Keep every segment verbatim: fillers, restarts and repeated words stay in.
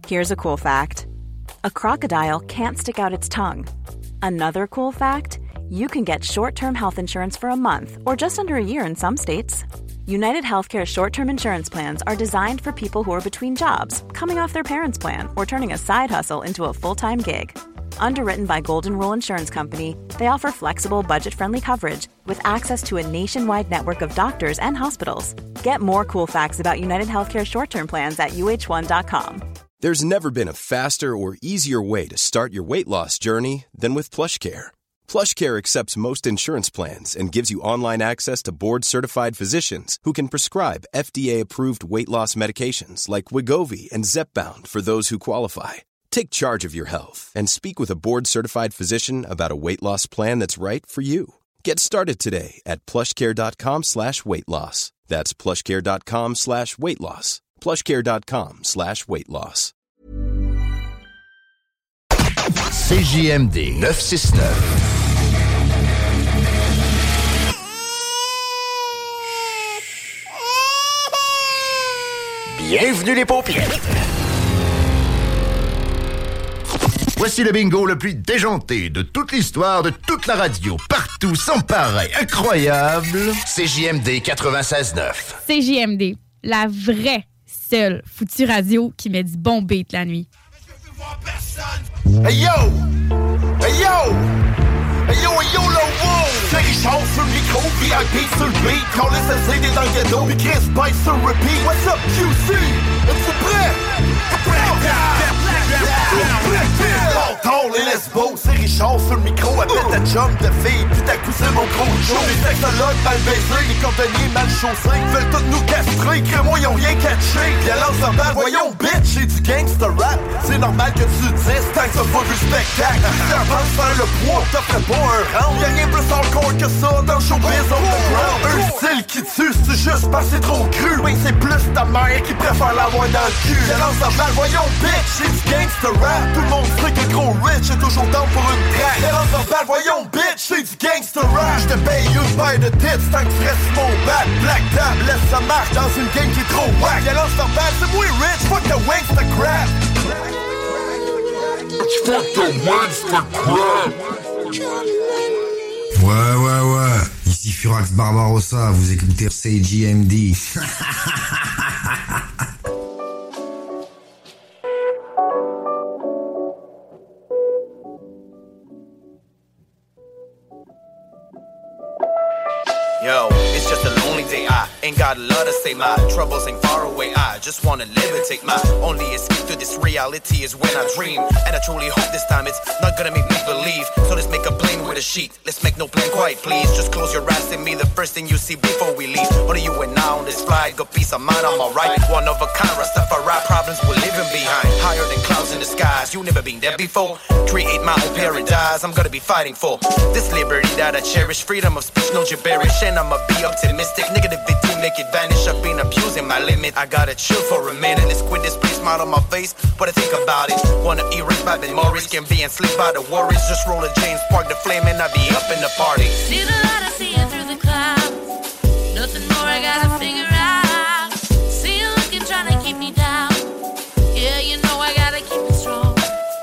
Here's a cool fact. A crocodile can't stick out its tongue. Another cool fact, you can get short-term health insurance for a month or just under a year in some states. United Healthcare short-term insurance plans are designed for people who are between jobs, coming off their parents' plan, or turning a side hustle into a full-time gig. Underwritten by Golden Rule Insurance Company, they offer flexible, budget-friendly coverage with access to a nationwide network of doctors and hospitals. Get more cool facts about United Healthcare short-term plans at U H one dot com. There's never been a faster or easier way to start your weight loss journey than with PlushCare. PlushCare accepts most insurance plans and gives you online access to board-certified physicians who can prescribe F D A-approved weight loss medications like Wegovy and Zepbound for those who qualify. Take charge of your health and speak with a board-certified physician about a weight loss plan that's right for you. Get started today at plushcare.com slash weight loss. That's plushcare.com slash weight loss. plushcare.com slash weight loss. C J M D neuf cent soixante-neuf. Bienvenue les paupières. Voici le bingo le plus déjanté de toute l'histoire, de toute la radio, partout, sans pareil, incroyable. C J M D quatre-vingt-seize neuf. C J M D, la vraie, seule foutue radio qui met du bon beat la nuit. Hey yo! Hey yo! Hey yo, hey yo, le wow! C'est Richard sur le micro, V I P sur le beat. Quand les S C D dans le ghetto, puis Chris Spice sur repeat. What's up, Q C? Es-tu prêt? Tard les lesbos, c'est Richard sur le micro. Appelle ta chum de fille, puis t'as cousin mon gros show. Les sexologues mal baisés, les cordonniers mal chaussés veulent tous nous castrer, crée-moi ils ont rien catché. Violence verbale, voyons bitch, c'est du gangsta rap. C'est normal que tu dises, tant que t'as pas vu le spectacle. Si t'en penses faire le poids, t'offres pas un round. Y'a rien plus hardcore que ça dans le showbiz on the ground. Un style qui tue, c'est juste parce que c'est trop cru. Mais c'est plus ta mère qui préfère l'avoir dans le cul. Violence verbale, voyons bitch, c'est du gangsta rap. Tout le monde sait que gros rich est toujours down pour une track. Violence verbale, voyons bitch, c'est du gangsta rap. J'te paye une paire de tits tant que tu restes mon bat. Black table, laisse ça marche dans une game qui est trop whack. Violence verbale, c'est moi rich, fuck the wangsta crap. Fuck the wangsta crap. Ouais, ouais, ouais. Ici Furax Barbarossa, vous écoutez C J M D. Yo, it's just a lonely day. I ain't got a lot to say. My troubles ain't far away. I just wanna live and take my only escape to this reality is when I dream. And I truly hope this time it's not gonna make me believe. So let's make a plane with a sheet. Let's make no plan quiet, please. Just close your eyes and me the first thing you see before we leave. Only you and I on this flight. Got peace of mind, I'm alright. One of a kind, Rastafari problems we're leaving behind. Higher than clouds in the skies. You never been there before. Create my own paradise. I'm gonna be fighting for this liberty that I cherish. Freedom of speech, no gibberish. And I'ma be optimistic. Negativity make it vanish. I've been abusing my limit. I gotta chill for a minute. Let's quit this place, smile on my face. What I think about it. Wanna erase my memories. Can be enslaved by the worries. Just roll a chain, spark the flame, and I be up in the party. See the light, I see it through the clouds. Nothing more I gotta figure out. See you looking, trying to keep me down. Yeah, you know I gotta keep it strong.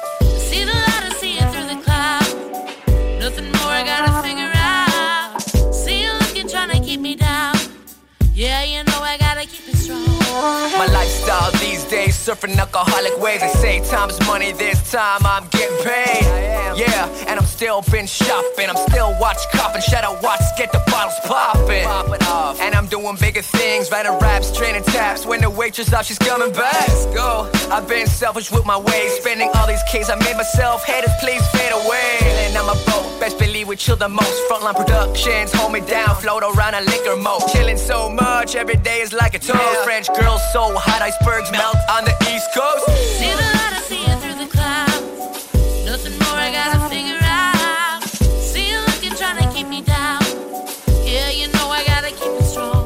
See the light, I see it through the clouds. Nothing more I gotta figure out. See you looking, trying to keep me down. Yeah, you know I gotta keep it strong. My lifestyle these days, surfing alcoholic waves. They say time's money, this time I'm getting paid. Yeah, and I'm still been shopping. I'm still watch copping, shadow watch, get the bottles popping. And I'm doing bigger things, writing raps, training taps. When the waitress out, she's coming back. Let's go. I've been selfish with my ways, spending all these K's. I made myself haters, please fade away. And I'm a boat, best believe we chill the most. Frontline productions, hold me down, float around a liquor mode. Chilling so much, every day is like a toast. Yeah. French girls so hot, icebergs melt on the East Coast. See the light, I see it through the clouds. Nothing more I gotta figure out. See you looking, trying to keep me down. Yeah, you know I gotta keep it strong.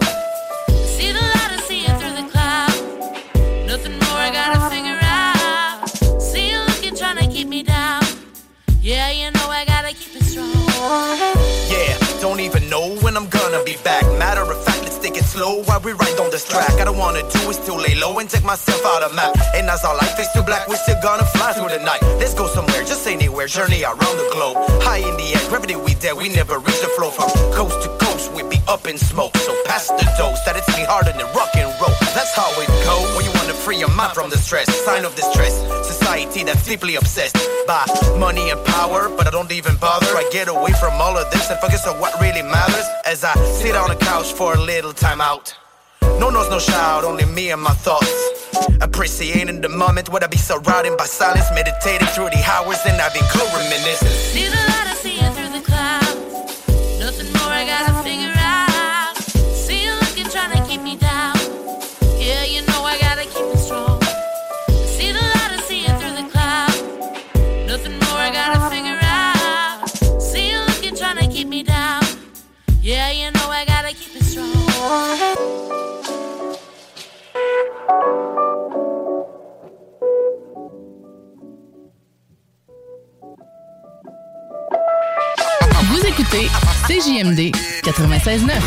See the light, I see it through the clouds. Nothing more I gotta figure out. See you looking, trying to keep me down. Yeah, you know I gotta keep it strong. Yeah, don't even know when I'm gonna be back. Matter of fact, let's take it slow while we ride on this track. I don't wanna do is still lay low and take myself out of map. And as our life is too black, we're still gonna fly through the night. Let's go somewhere, just anywhere, journey around the globe. High in the air, gravity we there, we never reach the flow. From coast to coast, we be up in smoke. So pass the dose, that it's me harder than rock and roll. That's how it go, when you wanna free your mind from the stress. Sign of distress, society that's deeply obsessed by money and power, but I don't even bother. I get away from all of this and focus on what really matters. As I sit on the couch for a little time out. No noise, no shout, only me and my thoughts. Appreciating the moment, would I be surrounded by silence? Meditating through the hours and having cool reminiscence. See the light, I see it through the clouds. Nothing more I gotta figure out. See you looking, trying to keep me down. Yeah, you know I gotta keep it strong. See the light, I see it through the clouds. Nothing more I gotta figure out. See you looking, trying to keep me down. Yeah, you know I gotta keep it strong. Vous écoutez C J M D quatre-vingt-seize neuf.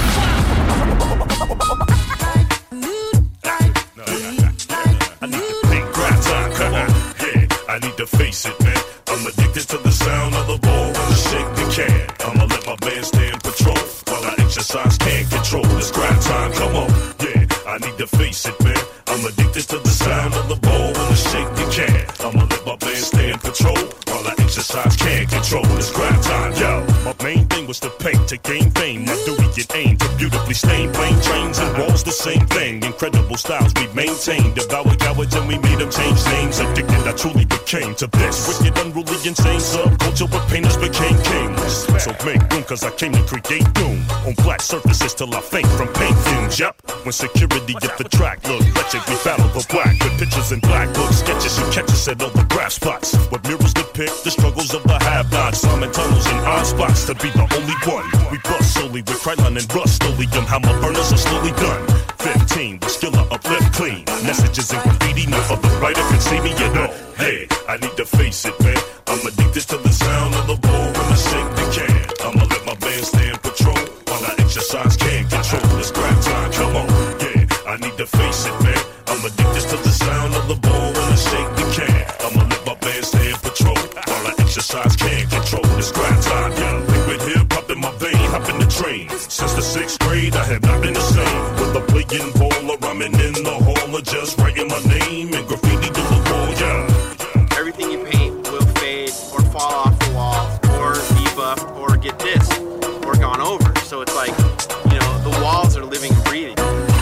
I need to face it, man. I'm addicted to the sound of the ball when I shake the can. I'ma let my band stand patrol while I exercise, can't control. It's grind time, come on, yeah. I need to face it, man. I'm addicted to the sound of the ball when I shake the can. I'ma let my band stand patrol while I exercise, can't control. It's grind time, yo. My main thing was to paint, to gain fame. My duty and aim to beautifully stain plain trains and walls, the same thing. Incredible styles we maintained. Devour cowards and we made them change names. Addicted, I truly became to this. Wicked, unruly, insane subculture where painters became kings. So make room, cause I came to create doom on black surfaces till I faint from paint fumes. Yup, when security get the track, look wretched, we battle for black with pictures in black books, sketches and catches at all the graph spots. What mirrors depict the struggles of the have-nots, Simon tunnels and odd spots to be the only one. We bust solely with Krylon and Rust-Oleum, how my burners are slowly done. fifteen, with skill I uplift clean. Messages in graffiti, no other writer can see me at all. Hey, I need to face it, man. I'm addicted to the sound of the ball when I shake the can. I'ma let my band stand patrol while I exercise, can't control. It's grind time, come on, yeah. I need to face it, man. I'm addicted to the sound of the ball when I shake the can. I'ma let my band stand patrol while I exercise, can't control. It's grind time, yeah. Liquid hip hop in my vein, hop in the train. Since the sixth grade, I have not been the same. With a playing ball or rhyming in the hall or just writing my name and graffiti to the wall, yeah. Everything you paint will fade or fall off the wall or debuff or get dissed or gone over. So it's like, you know, the walls are living and breathing.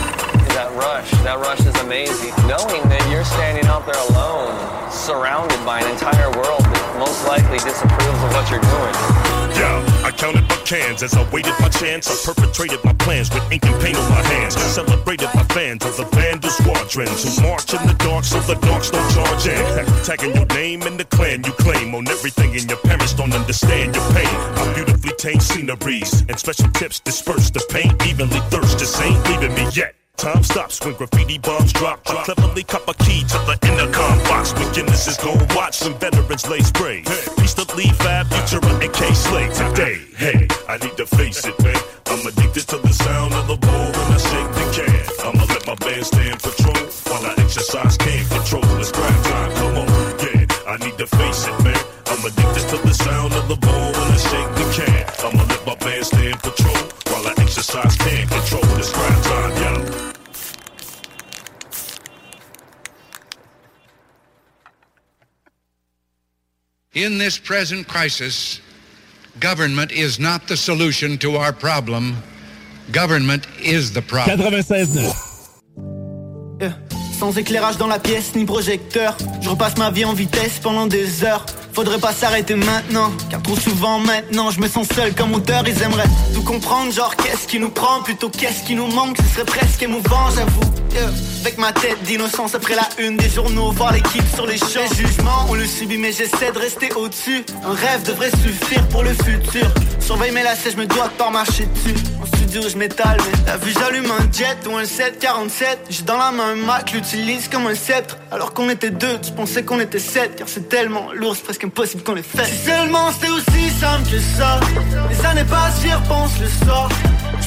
That rush, that rush is amazing. Knowing that you're standing out there alone, surrounded by an entire world that most likely disapproves of what you're doing. Yeah, I counted my cans as I waited my chance. I perpetrated my plans with ink and paint on my hands. Celebrated my fans of the vandal squadrons who march in the dark so the darks don't charge in. Tagging your name in the clan you claim on everything, and your parents don't understand your pain. I beautifully taint sceneries and special tips disperse the paint evenly. Thirst just ain't leaving me yet. Time stops when graffiti bombs drop. I cleverly cop a key to the intercom box. When Guinness is gon' watch when veterans lay spray. Peace to Lee Fab, Futura, and K Slade today. Hey, I need to face it, man. I'm addicted to the sound of the ball when I shake the can. I'ma let my band stand patrol while I exercise, can't control. It's grind time, come on, yeah. I need to face it, man. I'm addicted to the sound of the ball when I shake the can. I'ma let my band stand patrol while I exercise, can't control. It's grind time, yeah. In this present crisis, government is not the solution to our problem. Government is the problem. quatre-vingt-seize neuf. Yeah. Sans éclairage dans la pièce ni projecteur, je repasse ma vie en vitesse pendant des heures. Faudrait pas s'arrêter maintenant, car trop souvent maintenant je me sens seul comme auteur. Ils aimeraient tout comprendre, genre qu'est-ce qui nous prend, plutôt qu'est-ce qui nous manque. Ce serait presque émouvant, j'avoue, yeah. Avec ma tête d'innocence après la une des journaux, voir l'équipe sur les champs. Les jugements, on le subit mais j'essaie de rester au-dessus. Un rêve devrait suffire pour le futur. Surveille mes lacets, je me dois de pas marcher dessus. En studio je m'étale, mais t'as vu j'allume un jet ou un sept quarante-sept. J'ai dans la main un Mac, l'utilise comme un sceptre. Alors qu'on était deux, je pensais qu'on était sept. Car c'est tellement lourd, c'est presque impossible qu'on les fasse. Si seulement c'était aussi simple que ça. Les années passent, j'y repense le soir. Je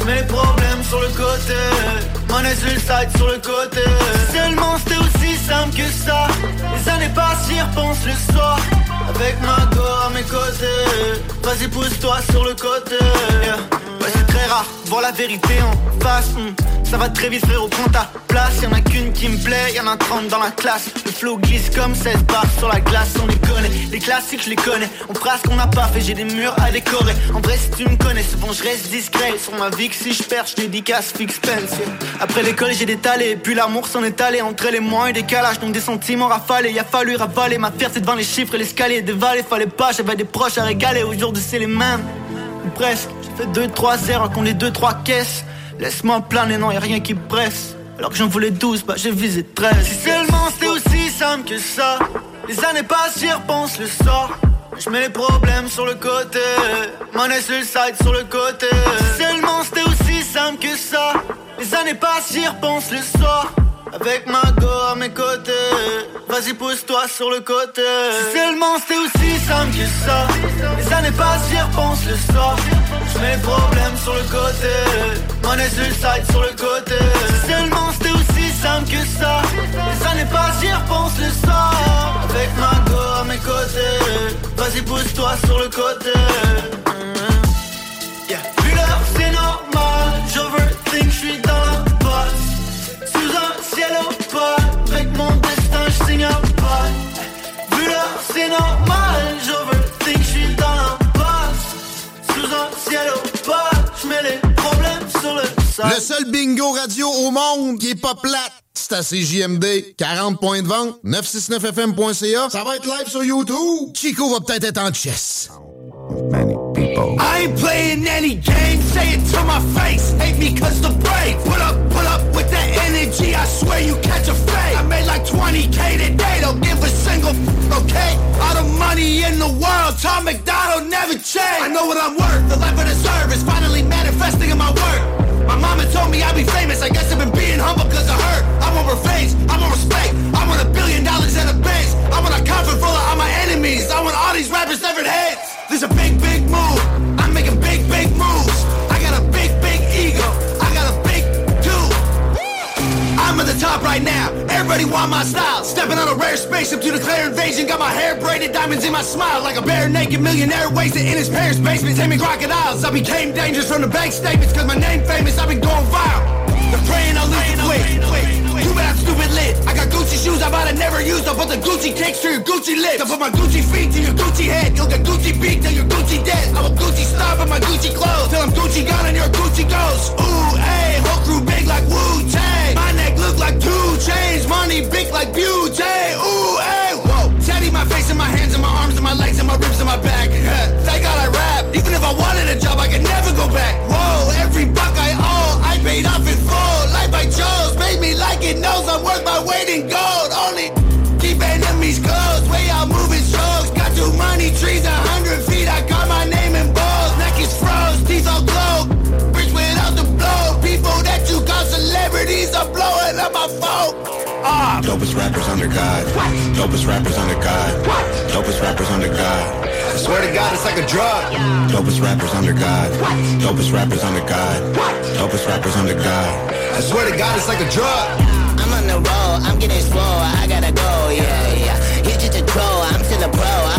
J'mets les problèmes sur le côté, money sur le side sur le côté. Seulement c'était aussi simple que ça. Les années passent, j'y repense le soir. Avec ma go à mes côtés. Vas-y pousse-toi sur le côté, yeah. Ouais c'est très rare, voir la vérité en face, mm. Ça va très vite frérot, prends ta place. Y'en a qu'une qui me plaît, y'en a trente dans la classe. Le flow glisse comme seize barres sur la glace. On les connaît, les classiques je les connais. On fera ce qu'on n'a pas fait, j'ai des murs à décorer. En vrai si tu me connais, souvent je reste discret. Sur ma vie que si je perds, je dédicace Fix Pence, yeah. Après l'école j'ai détalé, puis l'amour s'en est allé. Entre les mois et décalage, donc des sentiments rafalés. Y a fallu ravaler ma fierté devant les chiffres et l'escalier. Dévaler, fallait pas, j'avais des proches à régaler. Aujourd'hui c'est les mêmes, ou presque. J'ai fait deux trois erreurs qu'on les deux trois caisses. Laisse-moi planer, non y'a rien qui presse. Alors que j'en voulais douze, bah j'ai visé treize. Si seulement c'était aussi simple que ça. Les années passent, j'y repense le soir. J'mets les problèmes sur le côté, money sur le side sur le côté. Si seulement c'était aussi simple que ça. Les années passent, j'y repense le soir. Avec ma go à mes côtés. Vas-y pousse-toi sur le côté. Si seulement c'était aussi simple que ça. Les années passent, j'y repense le soir. J'mets les problèmes sur le côté, money sur le side sur le côté. Si seulement c'était aussi simple que ça. Les années passent, j'y repense le soir. Avec ma go à mes côtés. Vas-y pousse-toi sur le côté, yeah. Vu l'heure c'est normal, j'overthink, j'suis dans la passe. Sous un ciel opaque, avec mon destin j'signe un pas. Vu l'heure c'est normal, j'overthink, j'suis dans la passe. Sous un ciel opaque, j'mets les problèmes sur le sol. Le seul bingo radio au monde qui est pas plate, c'est à C J M D. quarante points de vente, neuf cent soixante-neuf F M point C A. Ça va être live sur YouTube. Chico va peut-être être en chess. Many people. I ain't playing any games, say it to my face. Hate me cause the break. Pull up, pull up with that energy, I swear you catch a fade. I made like twenty K today, don't give a single f- okay? All the money in the world, Tom McDonald never change. I know what I'm worth, the life I deserve is finally manifesting in my work. My mama told me I'd be famous, I guess I've been being humble cause of her. I want revenge, I want respect, I want a billion dollars in a bank. I want a coffin full of all my enemies, I want all these rappers severed heads. There's a big, big move, I'm making big, big moves. I got a big, big ego, I got a big dude. I'm at the top right now, everybody want my style. Stepping on a rare spaceship to declare invasion. Got my hair braided, diamonds in my smile. Like a bare naked millionaire wasted in his parents' basement, taming crocodiles. I became dangerous from the bank statements, cause my name famous, I've been going viral. They're praying I'll lose the quick. Too bad I'm stupid lit. I got Gucci shoes I might have never used. I'll put the Gucci kicks to your Gucci lips. I'll put my Gucci feet to your Gucci head. You'll get Gucci beat till you're Gucci dead. I'm a Gucci star for my Gucci clothes. Till I'm Gucci gone and your Gucci goes. Ooh, ayy, whole crew big like Wu-Tang. My neck look like two chains. Money big like Butane. Ooh, ayy, whoa. Tatty my face and my hands and my arms and my legs and my ribs and my back. Thank God I rap. Even if I wanted a job, I could never go back. Whoa, every buck I owe, I paid off in full. Life I chose made me like it, knows I'm worth my weight in gold. Only keep enemies close, way out moving strokes. Got too many trees, a hundred feet, I got my name in bold. Neck is froze, teeth all glow, rich without the blow. People that you call celebrities are blowing up my phone. Ah. Dopest rappers under God. Dopest rappers under God. Dopest rappers under God. I swear to God, it's like a drug. Dopest rappers under God. Dopest rappers under God. Dopest rappers under God. I swear to God, it's like a drug. I'm on the roll, I'm getting swole, I gotta go, yeah, yeah. He's just a troll, I'm still a pro, I,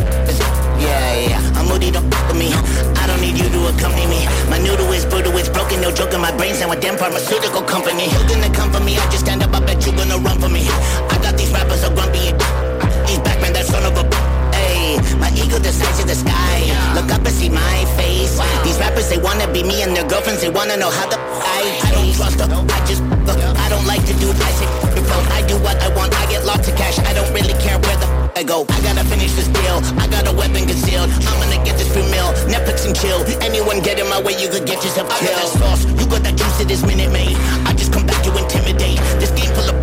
yeah, yeah. I'm moody, don't f*** with me, I don't need you to accompany me. My noodle is brutal, it's broken, no joke in my brain, sound with them pharmaceutical company. You're gonna come for me, I just stand up, I bet you gonna run for me. I got these rappers so grumpy, and these back man, that son of a hey, my ego the size of the sky. Look up and see my face. These rappers, they wanna be me and their girlfriends, they wanna know how the I, I don't trust them, I just uh, I don't like to do I say I do what I want, I get lots of cash, I don't really care where the I go. I gotta finish this deal, I got a weapon concealed. I'm gonna get this free meal, Netflix and chill. Anyone get in my way, you could get yourself killed. I got that sauce, you got that juice, it is Minute Maid. I just come back to intimidate. This game full of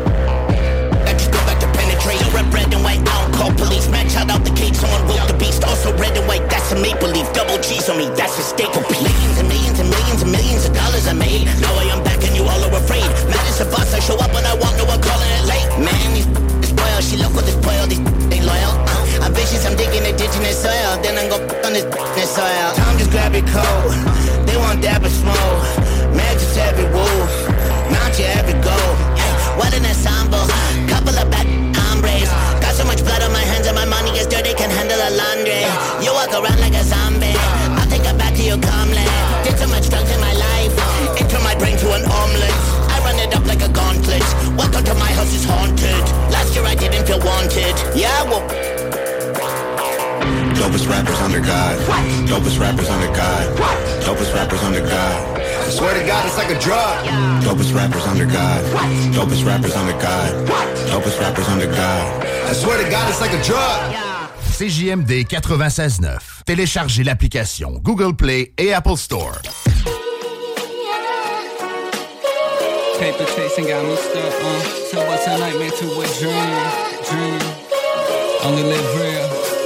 I just go back to penetrate. You rep red and white, I don't call police. Match out out the cage, someone woke the beast. Also red and white, that's a maple leaf. Double G's on me, that's a staple piece. Millions and millions and millions and millions of dollars I made. Now I am back and you all are afraid. Mad as a boss, I show up when I want, no one calling it late. Man, these spoiled, she local, this spoiled, these ain't loyal. uh, I'm vicious, I'm digging a ditch touching their soil, then I'm gon' fuck on this their soil. Tom just grab your coat, they want dab or smoke. Man, just every wolf, mount your every goal. What an ensemble, couple of bad hombres. Got so much blood on my hands and my money is dirty, can handle a laundry. You walk around like a zombie, I'll take it back to you calmly. Did so much drugs in my life, it turned my brain to an omelet. I run it up like a gauntlet, welcome to my house is haunted. Last year I didn't feel wanted, yeah, well. Dopest rappers under God. Dopest rappers under God. Dopest rappers under God. I swear to God, it's like a drug. Dopest rappers under God. Dopest rappers under God. Dopest rappers under God. I swear to God, it's like a drug. C J M D quatre-vingt-seize neuf. Téléchargez l'application Google Play et Apple Store. Paper chasing got me stuck, uh. So what's a nightmare to a dream? Dream. Only live real.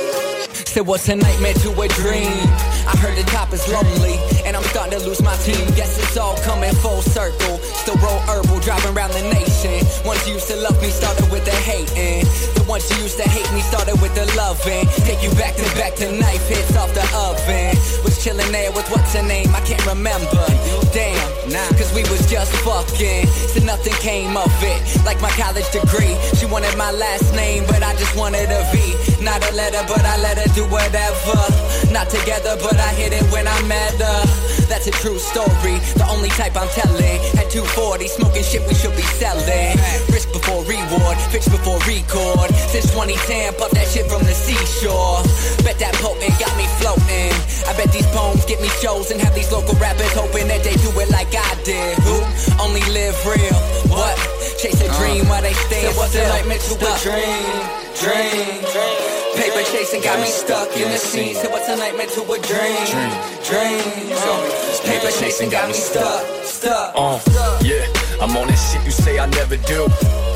Said what's a nightmare to a dream? I heard the top is lonely, and I'm starting to lose my team. Guess it's all coming full circle. Still roll herbal, driving around the nation. Ones you used to love me started with the hating. The ones you used to hate me started with the loving. Take you back to back to knife hits off the oven. Was chilling there with what's her name? I can't remember. Damn, nah, cause we was just fucking. So nothing came of it. Like my college degree. She wanted my last name, but I just wanted a V. Not a letter, but I let her do whatever. Not together, but I hit it when I met her. That's a true story, the only type I'm telling. At two forty, smoking shit we should be selling. Risk before reward, fix before record. Since twenty ten, puff that shit from the seashore. Bet that potent got me floating. I bet these poems get me shows and have these local rappers hoping that they do it like I did. Who only live real? What? Chase a dream uh, while they stand still. What's a nightmare to a dream? Dream, dream. Paper chasing got me stuck in the scene. So what's a nightmare to a dream? Dream, dream. Paper chasing got me stuck, stuck. Uh, yeah, I'm on that shit you say I never do.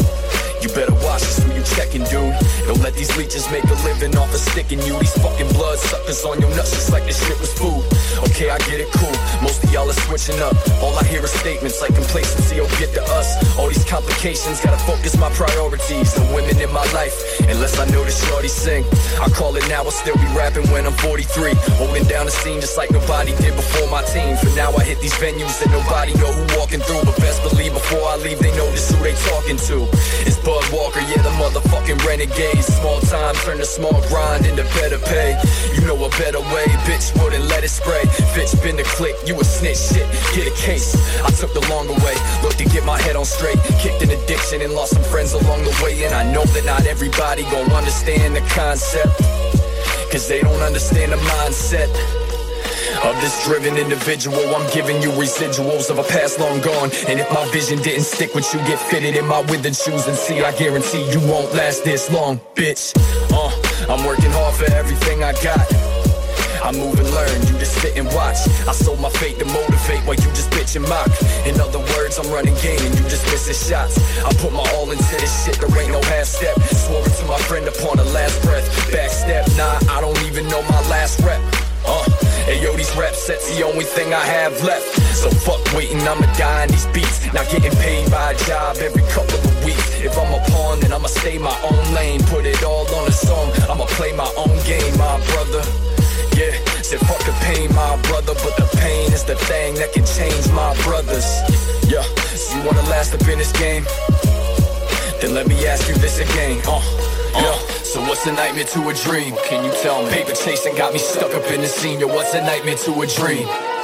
You better watch this who you checking, dude. Don't let these leeches make a living off of sticking you. These fucking blood suckers on your nuts just like this shit was food. Okay, I get it, cool. Most of y'all are switching up. All I hear is statements like complacency, oh get to us. All these complications, gotta focus my priorities. The women in my life, unless I know the shorty sing. I call it now, I'll still be rapping when I'm forty-three. Holding down the scene just like nobody did before my team. For now I hit these venues and nobody know who walking through. But best believe before I leave they know this who they talking to. It's Bud Walker, yeah, the motherfucking renegades. Small time, turn the small grind into better pay. You know a better way, bitch wouldn't let it spray. Bitch been the click, you a snitch, shit, get a case. I took the longer way, looked to get my head on straight. Kicked an addiction and lost some friends along the way. And I know that not everybody gon' understand the concept, cause they don't understand the mindset of this driven individual. I'm giving you residuals of a past long gone. And if my vision didn't stick with you, get fitted in my withered shoes and see, I guarantee you won't last this long, bitch. Uh, I'm working hard for everything I got. I move and learn, you just sit and watch. I sold my fate to motivate while you just bitch and mock. In other words, I'm running game and you just missing shots. I put my all into this shit, there ain't no half step. Swore it to my friend upon the last breath. Back step, nah, I don't even know my last rep. Uh, hey yo, these rap sets the only thing I have left. So fuck waiting, I'ma die in these beats. Not getting paid by a job every couple of weeks. If I'm a pawn, then I'ma stay my own lane. Put it all on a song, I'ma play my own game, my brother. Yeah, said fuck the pain, my brother. But the pain is the thing that can change my brothers. Yeah, so you wanna last up in this game? Then let me ask you this again. Uh, uh, so what's a nightmare to a dream? Can you tell me? Paper chasing got me stuck up in the scene. Yo, what's a nightmare to a dream?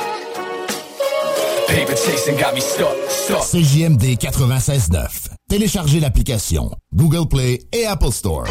Paper chasing got me stuck, stuck. C J M D quatre-vingt-seize neuf. Téléchargez l'application Google Play et Apple Store.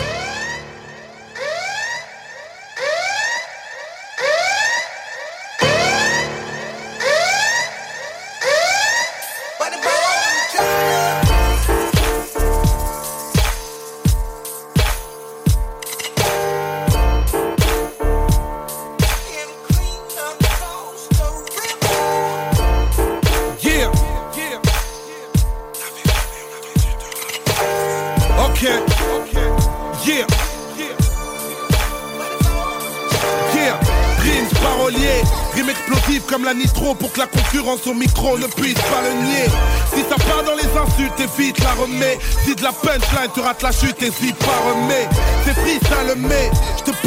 Comme la nitro pour que la concurrence au micro ne puisse pas le nier. Si ça part dans les insultes, évite la remets. Si de la punchline te rate la chute, hésite pas remets. C'est free, ça le met. Je te parle pas des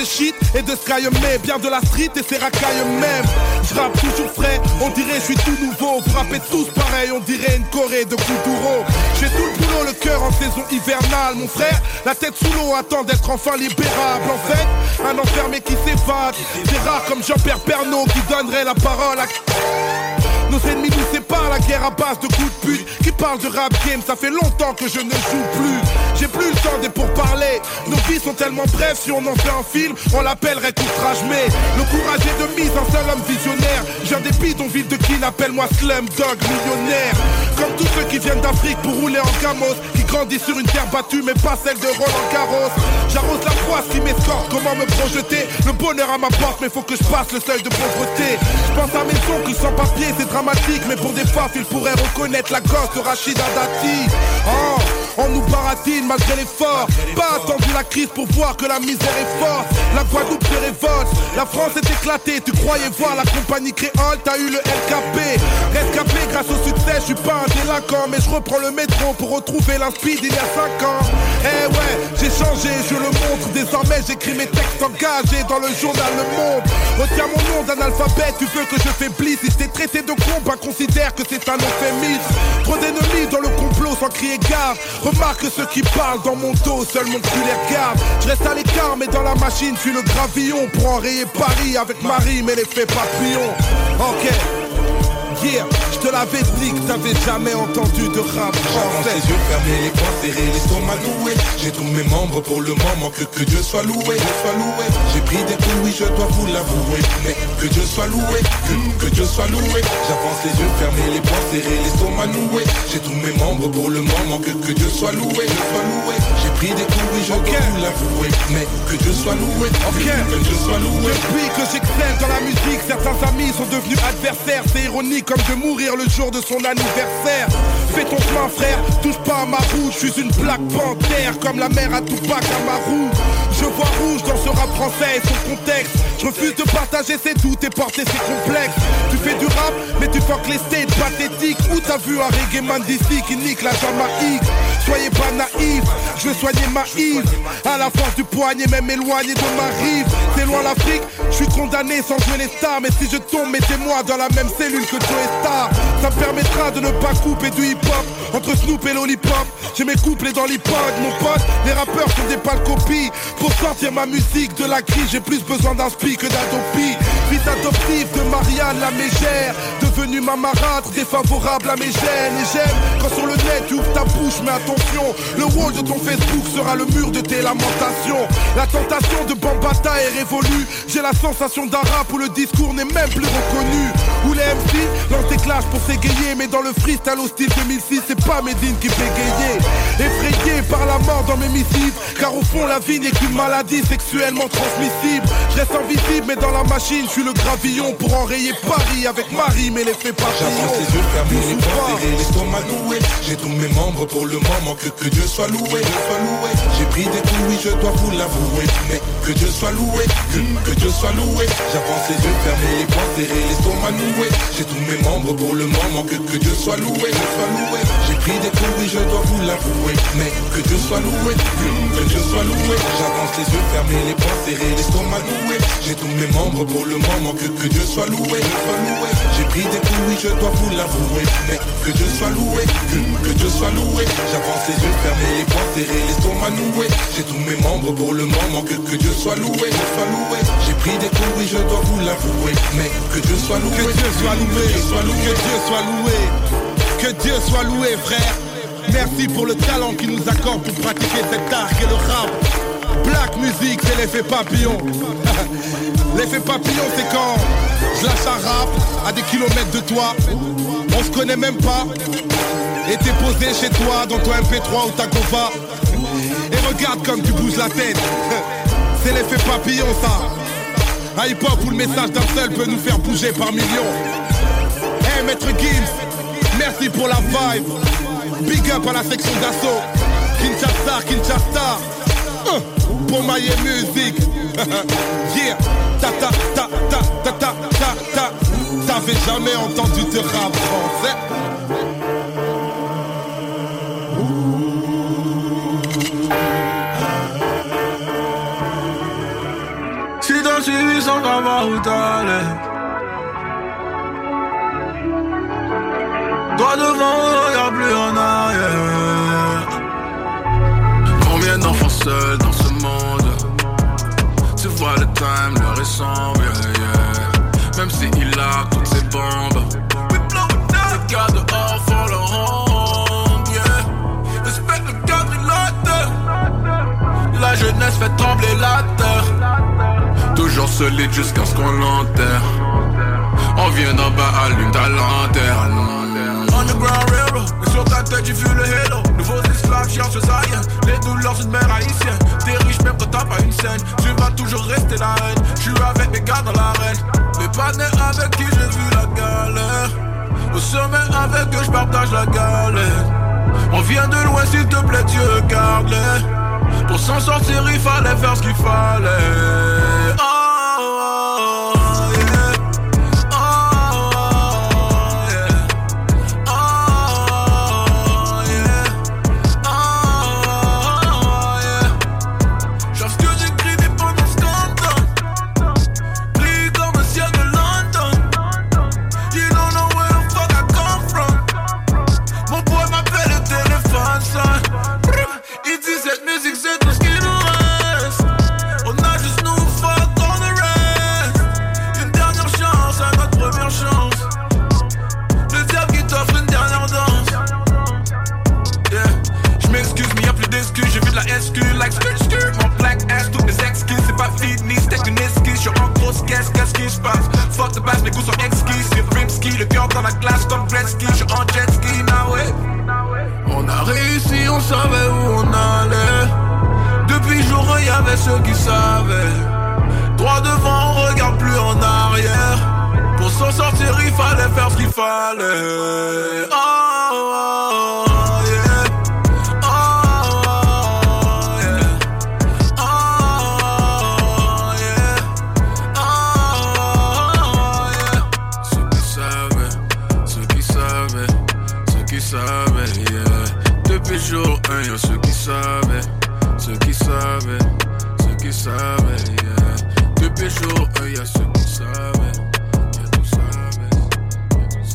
de shit et de sky mais bien de la street et ses racailles même. Je rappe toujours frais, on dirait je suis tout nouveau. Vous rappez tous pareil, on dirait une Corée de Kuduro. J'ai tout le boulot, le cœur en saison hivernale. Mon frère, la tête sous l'eau, attend d'être enfin libérable. En fait, un enfermé qui s'évade. C'est rare comme Jean-Pierre Pernaut qui donnerait la parole à... Nos ennemis nous séparent, la guerre à base de coups de pute. Qui parle de rap game, ça fait longtemps que je ne joue plus. J'ai plus le temps des pourparlers. Nos vies sont tellement brèves, si on en fait un film, on l'appellerait outrage. Mais le courage est de mise, un seul homme visionnaire. J'ai un des bidonvilles de qui appelle-moi Slumdog millionnaire. Comme tous ceux qui viennent d'Afrique pour rouler en camos, qui grandissent sur une terre battue mais pas celle de Roland Garros. J'arrose la froisse qui m'escorte, comment me projeter. Le bonheur à ma porte mais faut que je passe le seuil de pauvreté. Je pense à mes oncles sans papier, c'est dramatique. Mais pour des faf il pourrait reconnaître la gosse de Rachida Dati. Oh, on nous baratine malgré l'effort. Pas attendu la crise pour voir que la misère est forte. La Guadeloupe se révolte, la France est éclatée. Tu croyais voir la compagnie créole, t'as eu le L K P. Rescapé grâce au succès, je suis pas un délinquant. Mais je reprends le métro pour retrouver l'inspi d'il y a cinq ans. Eh ouais, j'ai changé, je le montre. Désormais j'écris mes textes engagés dans le journal Le Monde. Retiens mon nom d'analphabète, tu veux que je faiblisse. Si je t'ai traité de con, bah considère que c'est un euphémisme. Trop d'ennemis dans le complot sans crier gare. Remarque ceux qui parlent dans mon dos, seul mon cul les regarde. Je reste à l'écart mais dans la machine, je suis le gravillon. Pour enrayer Paris avec Marie mais l'effet papillon. Ok. Yeah, je te l'avais dit que t'avais jamais entendu de rap français. Les yeux fermés, les poings serrés, l'estomac noué. J'ai tous mes membres pour le moment, que, que Dieu soit loué, Dieu soit loué. J'ai pris des coups, oui je dois vous l'avouer. Mais que Dieu soit loué, que, que Dieu soit loué. J'avance les yeux fermés, les poings serrés, l'estomac noué. J'ai tous mes membres pour le moment, que, que Dieu soit loué, Dieu soit loué. J'ai pris des coups, oui je okay. dois vous l'avouer. Mais que Dieu soit loué, okay. que Dieu soit loué. Depuis que j'excelle dans la musique, certains amis sont devenus adversaires. C'est ironique comme de mourir le jour de son anniversaire. Fais ton chemin frère, touche pas à ma roue. Je suis une plaque panthère comme la mère à Tupac Amaru. Je vois rouge dans ce rap français et son contexte. Je refuse de partager ses doutes et porter ses complexes. Tu fais du rap mais tu fuck les states pathétiques. Où t'as vu un reggae man d'ici qui nique la Jamaïque? Soyez pas naïfs, je veux soigner ma Yves. À la force du poignet, même éloigné de ma rive. C'est loin l'Afrique, je suis condamné sans jouer les stars. Mais si je tombe, mettez-moi dans la même cellule que Joe Star. Ça me permettra de ne pas couper du hip-hop entre Snoop et Lollipop. J'ai mes couplets dans l'iPod, mon pote. Les rappeurs sont des pâles copies. Pour sortir ma musique de la crise, j'ai plus besoin d'un spi que d'Adopi. Fils adoptif de Marianne la mégère, devenue ma marâtre, défavorable à mes gènes. Et j'aime quand sur le net tu ouvres ta bouche, mais attention, le wall de ton Facebook sera le mur de tes lamentations. La tentation de Bambata est révolue. J'ai la sensation d'un rap où le discours n'est même plus reconnu. Où les M C lancent des clashs pour s'égayer, mais dans le freestyle au style deux mille six, c'est pas Medine qui fait gayer. Effrayé par la mort dans mes missives, car au fond la vie n'est qu'une maladie sexuellement transmissible. Je reste invisible mais dans la machine, je suis le gravillon pour enrayer Paris avec Marie, mais l'effet papillon. J'avance les yeux fermés, les poings serrés, l'estomac noué. J'ai tous mes membres pour le moment, que, que Dieu soit loué, Dieu soit loué. J'ai pris des coups, oui je dois vous l'avouer. Mais que Dieu soit loué, que, que Dieu soit loué. J'avance les yeux fermés, les poings serrés, l'estomac noué. J'ai tous mes membres pour le moment, que, que Dieu soit loué, Dieu soit loué. J'ai pris des coups, oui je dois vous l'avouer. Mais que Dieu soit loué, que, que Dieu soit loué. J'avance les yeux fermés, les poings serrés, l'estomac noué. J'ai tous mes membres pour le moment, que, que Dieu soit loué, Dieu soit loué. J'ai pris des coups, oui je dois vous l'avouer. Mais que Dieu soit loué, que, que Dieu soit loué. J'avance les yeux fermés, les poings serrés, l'estomac noué. J'ai tous mes membres pour le moment, que, que Dieu soit loué, Dieu soit loué. J'ai pris des coups, oui je dois vous l'avouer. Mais que Dieu soit loué, que Dieu soit loué, que Dieu soit loué, que Dieu soit loué, que Dieu soit loué, frère. Merci pour le talent qu'il nous accorde pour pratiquer cet art qu'est le rap. Black music, c'est l'effet papillon. L'effet papillon, c'est quand je lâche un rap à des kilomètres de toi. On se connaît même pas. Et t'es posé chez toi dans ton M P trois ou ta Gova. Et regarde comme tu bouges la tête. C'est l'effet papillon, ça. Un hip-hop où le message d'un seul peut nous faire bouger par millions. Hey Maître Gims, merci pour la vibe. Big up à la section d'assaut. Kinshasa, Kinshasa. Uh, pour mailler musique. Yeah. Ta ta ta ta ta ta ta ta. T'avais jamais entendu de rap français? suivi sans savoir où t'allais. Toi devant, regarde plus en arrière. Combien d'enfants seuls dans ce monde? Tu vois le time, l'heure est sombre, yeah, yeah. Même s'il a toutes ses bombes. Les gars dehors font leur home, yeah. Respecte le quadrilatère. La jeunesse fait trembler la terre. Toujours solide jusqu'à ce qu'on l'enterre. On vient d'en bas, allume ta lanterne. Underground Railroad, et sur ta tête j'ai vu le halo. Nouveaux esclaves cherchent Zion. Les douleurs d'une mère haïtienne. T'es riche même quand t'as pas une scène. Tu vas toujours rester la reine. J'suis avec mes gars dans l'arène. Mais pas né avec qui j'ai vu la galère. Au sommet avec eux j'partage la galère. On vient de loin s'il te plaît Dieu garde-les. Pour s'en sortir il fallait faire ce qu'il fallait. Oh. Like skirt skirt, mon black ass, toutes mes excuses, c'est pas fini, c'était qu'une esquisse, j'suis en grosse caisse, qu'est-ce qui se passe? Fuck the base, mes goûts sont exquis, c'est Rimsky, le cœur dans la glace comme Gretzky, j'suis en jet ski, now ouais. On a réussi, on savait où on allait. Depuis jour, y'avait ceux qui savaient. Droit devant, on regarde plus en arrière. Pour s'en sortir, il fallait faire ce qu'il fallait. Oh, oh, oh. Depuis jour un, y'a ceux qui savaient, ceux qui savaient, ceux qui savaient, yeah. Depuis jour un, y'a ceux qui savaient, y'a tout savait, y'a tout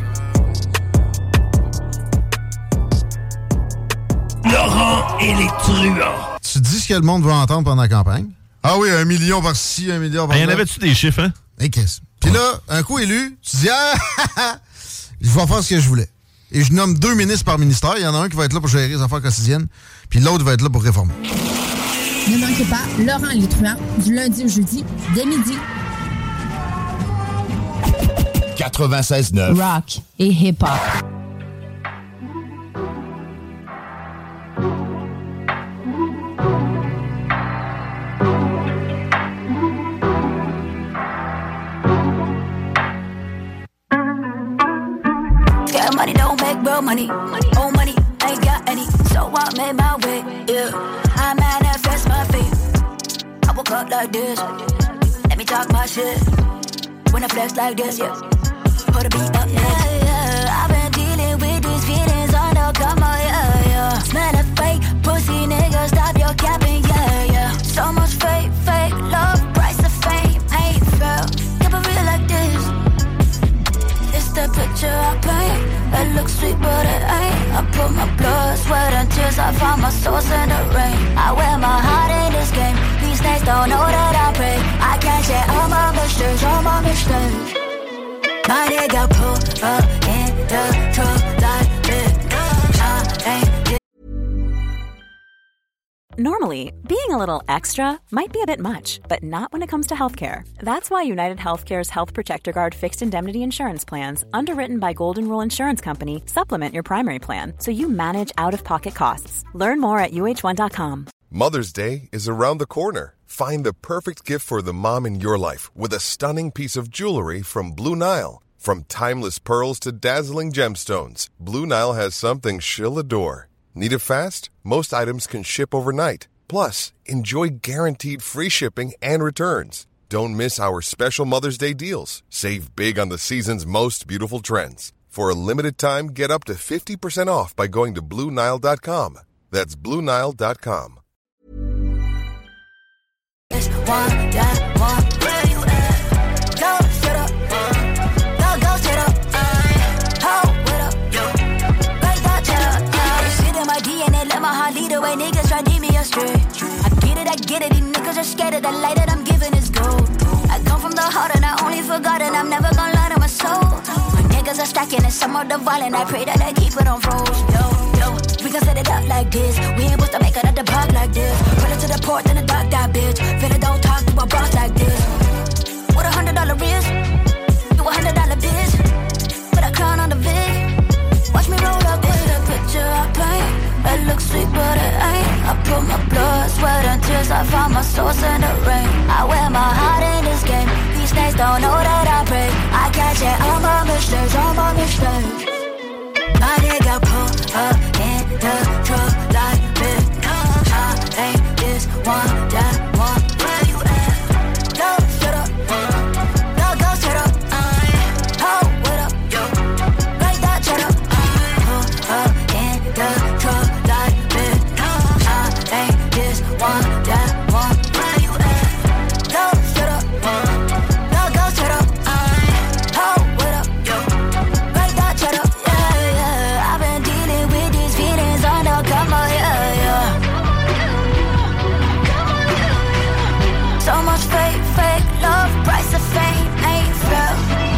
savait. Laurent et les truands. Tu dis ce que le monde veut entendre pendant la campagne? Ah oui, un million par-ci, un million par-là. Il y en avait-tu des chiffres, hein? Et qu'est-ce? Puis là, un coup élu, tu dis, ah, je vais faire ce que je voulais. Et je nomme deux ministres par ministère. Il y en a un qui va être là pour gérer les affaires quotidiennes, puis l'autre va être là pour réformer. Ne manquez pas Laurent et les truands du lundi au jeudi, dès midi. quatre-vingt-seize neuf Rock et hip-hop. Scared money don't make real money. Old money, ain't got any. So I made my way, yeah. I manifest my fate. I woke up like this. Let me talk my shit. When I flex like this, yeah. Put a beat up, yeah, yeah. I've been dealing with these feelings undercover, yeah, yeah. Smell of fake pussy, nigga, stop your capping, yeah, yeah. So much fake, fake love, price of fame, ain't fair. Never real like this. It's the picture I paint. It looks sweet, but it ain't. I put my blood, sweat, and tears. I found my source in the rain. I wear my heart in this game. These snakes don't know that I pray. I can't share all my mistakes, all my mistakes. My nigga pull up in the truck like this. I ain't. Normally, being a little extra might be a bit much, but not when it comes to healthcare. That's why United Healthcare's Health Protector Guard fixed indemnity insurance plans, underwritten by Golden Rule Insurance Company, supplement your primary plan so you manage out-of-pocket costs. Learn more at U H one dot com. Mother's Day is around the corner. Find the perfect gift for the mom in your life with a stunning piece of jewelry from Blue Nile. From timeless pearls to dazzling gemstones, Blue Nile has something she'll adore. Need it fast? Most items can ship overnight. Plus, enjoy guaranteed free shipping and returns. Don't miss our special Mother's Day deals. Save big on the season's most beautiful trends. For a limited time, get up to fifty percent off by going to Blue Nile dot com. That's Blue Nile dot com. One, that one, where you get it. These niggas are scared of the light that I'm giving is gold. I come from the heart and I only forgot and I'm never gonna lie to my soul. My niggas are stacking and some of the violent. I pray that I keep it on froze. Yo, yo, we gon' set it up like this. We ain't supposed to make it at the park like this. Put it to the port, then the dock that bitch. Finna don't talk to a boss like this. What a hundred dollar is? Do a hundred dollar biz. Put a crown on the vid. Watch me roll up with a picture I paint. It looks sweet but it ain't. I put my blood, sweat and tears. I found my source in the rain. I wear my heart in this game. These snakes don't know that I pray. I catch it all my mistakes, all my mistakes. My nigga pull up in the truck like big. I ain't this one, that one. Where you at? Go, shut up. No, go, shut up. Hold, what up? Break that, shut up. Pull up in the truck like big. I ain't this one, that one. Where you at? Go, shut up. No, go, shut up. Hold, what up? Break that, shut up. Yeah, yeah. I've been dealing with these feelings undercover. Yeah, yeah. So much fake, fake love, price of fame ain't fair.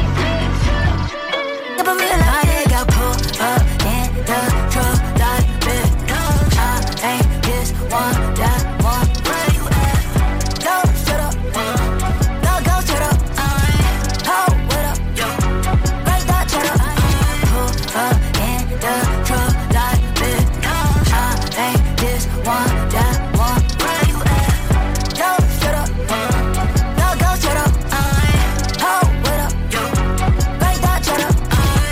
Never realized my nigga pull up in the truck like big. I ain't this one, that one. Where you at? Go, shut up. No, go, shut up. Hold, what up? Break that, shut up. Pull up in the truck like big. I ain't this one, that one. Where you at? Go, shut up. No, go, shut up. Hold, what up? Break that, shut up.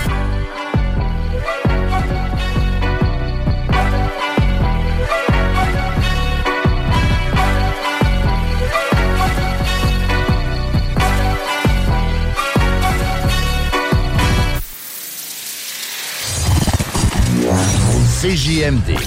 C J M D.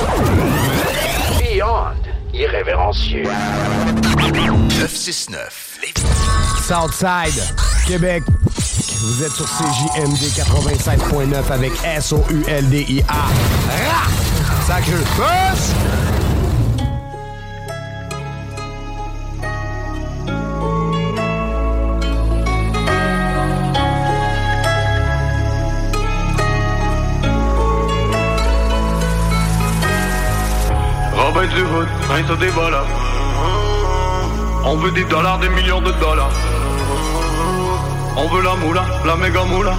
Beyond irrévérencieux. neuf cent soixante-neuf. Southside, Québec. Vous êtes sur C J M D quatre-vingt-sept point neuf avec S O U L D I A. Rah! Sacre push! Robin du Hood, rien ça débat là. On veut des dollars, des millions de dollars. On veut la moula, la méga moula.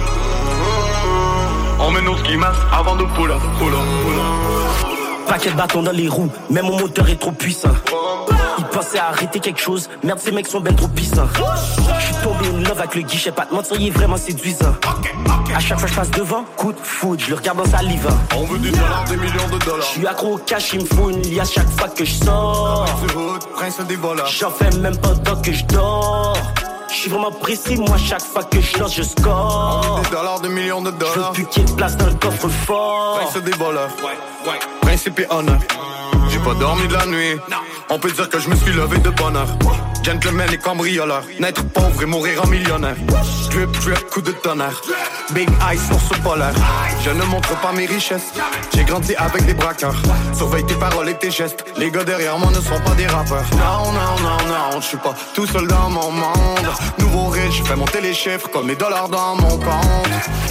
On met nos ski masks avant de pull up, pull up, pull up. Paquet de bâtons dans les roues, même mon moteur est trop puissant. Ils pensaient à arrêter quelque chose, merde ces mecs sont ben trop puissants. J'suis tombé in love avec le guichet, pas de mentir, il est vraiment séduisant. À chaque fois je passe devant, coup de foudre, je le regarde dans sa live. On veut des dollars, des millions de dollars. J'suis accro au cash, il me faut une liasse chaque fois que je sors. Prince des voleurs. J'en fais même pas tant que je dors. J'suis vraiment précis, moi chaque fois que je lance, je score. On veut des dollars, des millions de dollars. J'veux plus qu'il y ait de place dans le coffre fort. Prince des voleurs. Ouais, ouais. Principe et honneur. J'ai pas dormi de la nuit. On peut dire que je me suis levé de bonne heure. Gentleman et cambrioleur. Naître pauvre et mourir en millionnaire. Drip, drip, coup de tonnerre. Big eyes, source polaire. Je ne montre pas mes richesses. J'ai grandi avec des braqueurs. Surveille tes paroles et tes gestes. Les gars derrière moi ne sont pas des rappeurs. Non, non, non, non, je suis pas tout seul dans mon monde. Nouveau riche, fais monter les chiffres comme les dollars dans mon compte.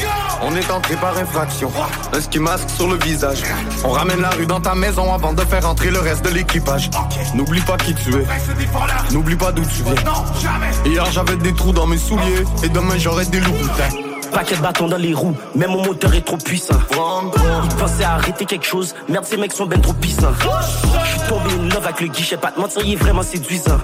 On est entré par infraction. Un ski masque sur le visage. On ramène la rue dans ta maison avant de faire entrer le reste de l'équipage. N'oublie pas qui tu es. N'oublie pas d'où tu viens. Hier j'avais des trous dans mes souliers. Et demain j'aurai des loups boutins. Paquet de bâtons dans les roues, même mon moteur est trop puissant. Ils pensaient à arrêter quelque chose, merde ces mecs sont ben trop puissants. J'suis tombé in love avec le guichet, pas de mentir, il est vraiment séduisant.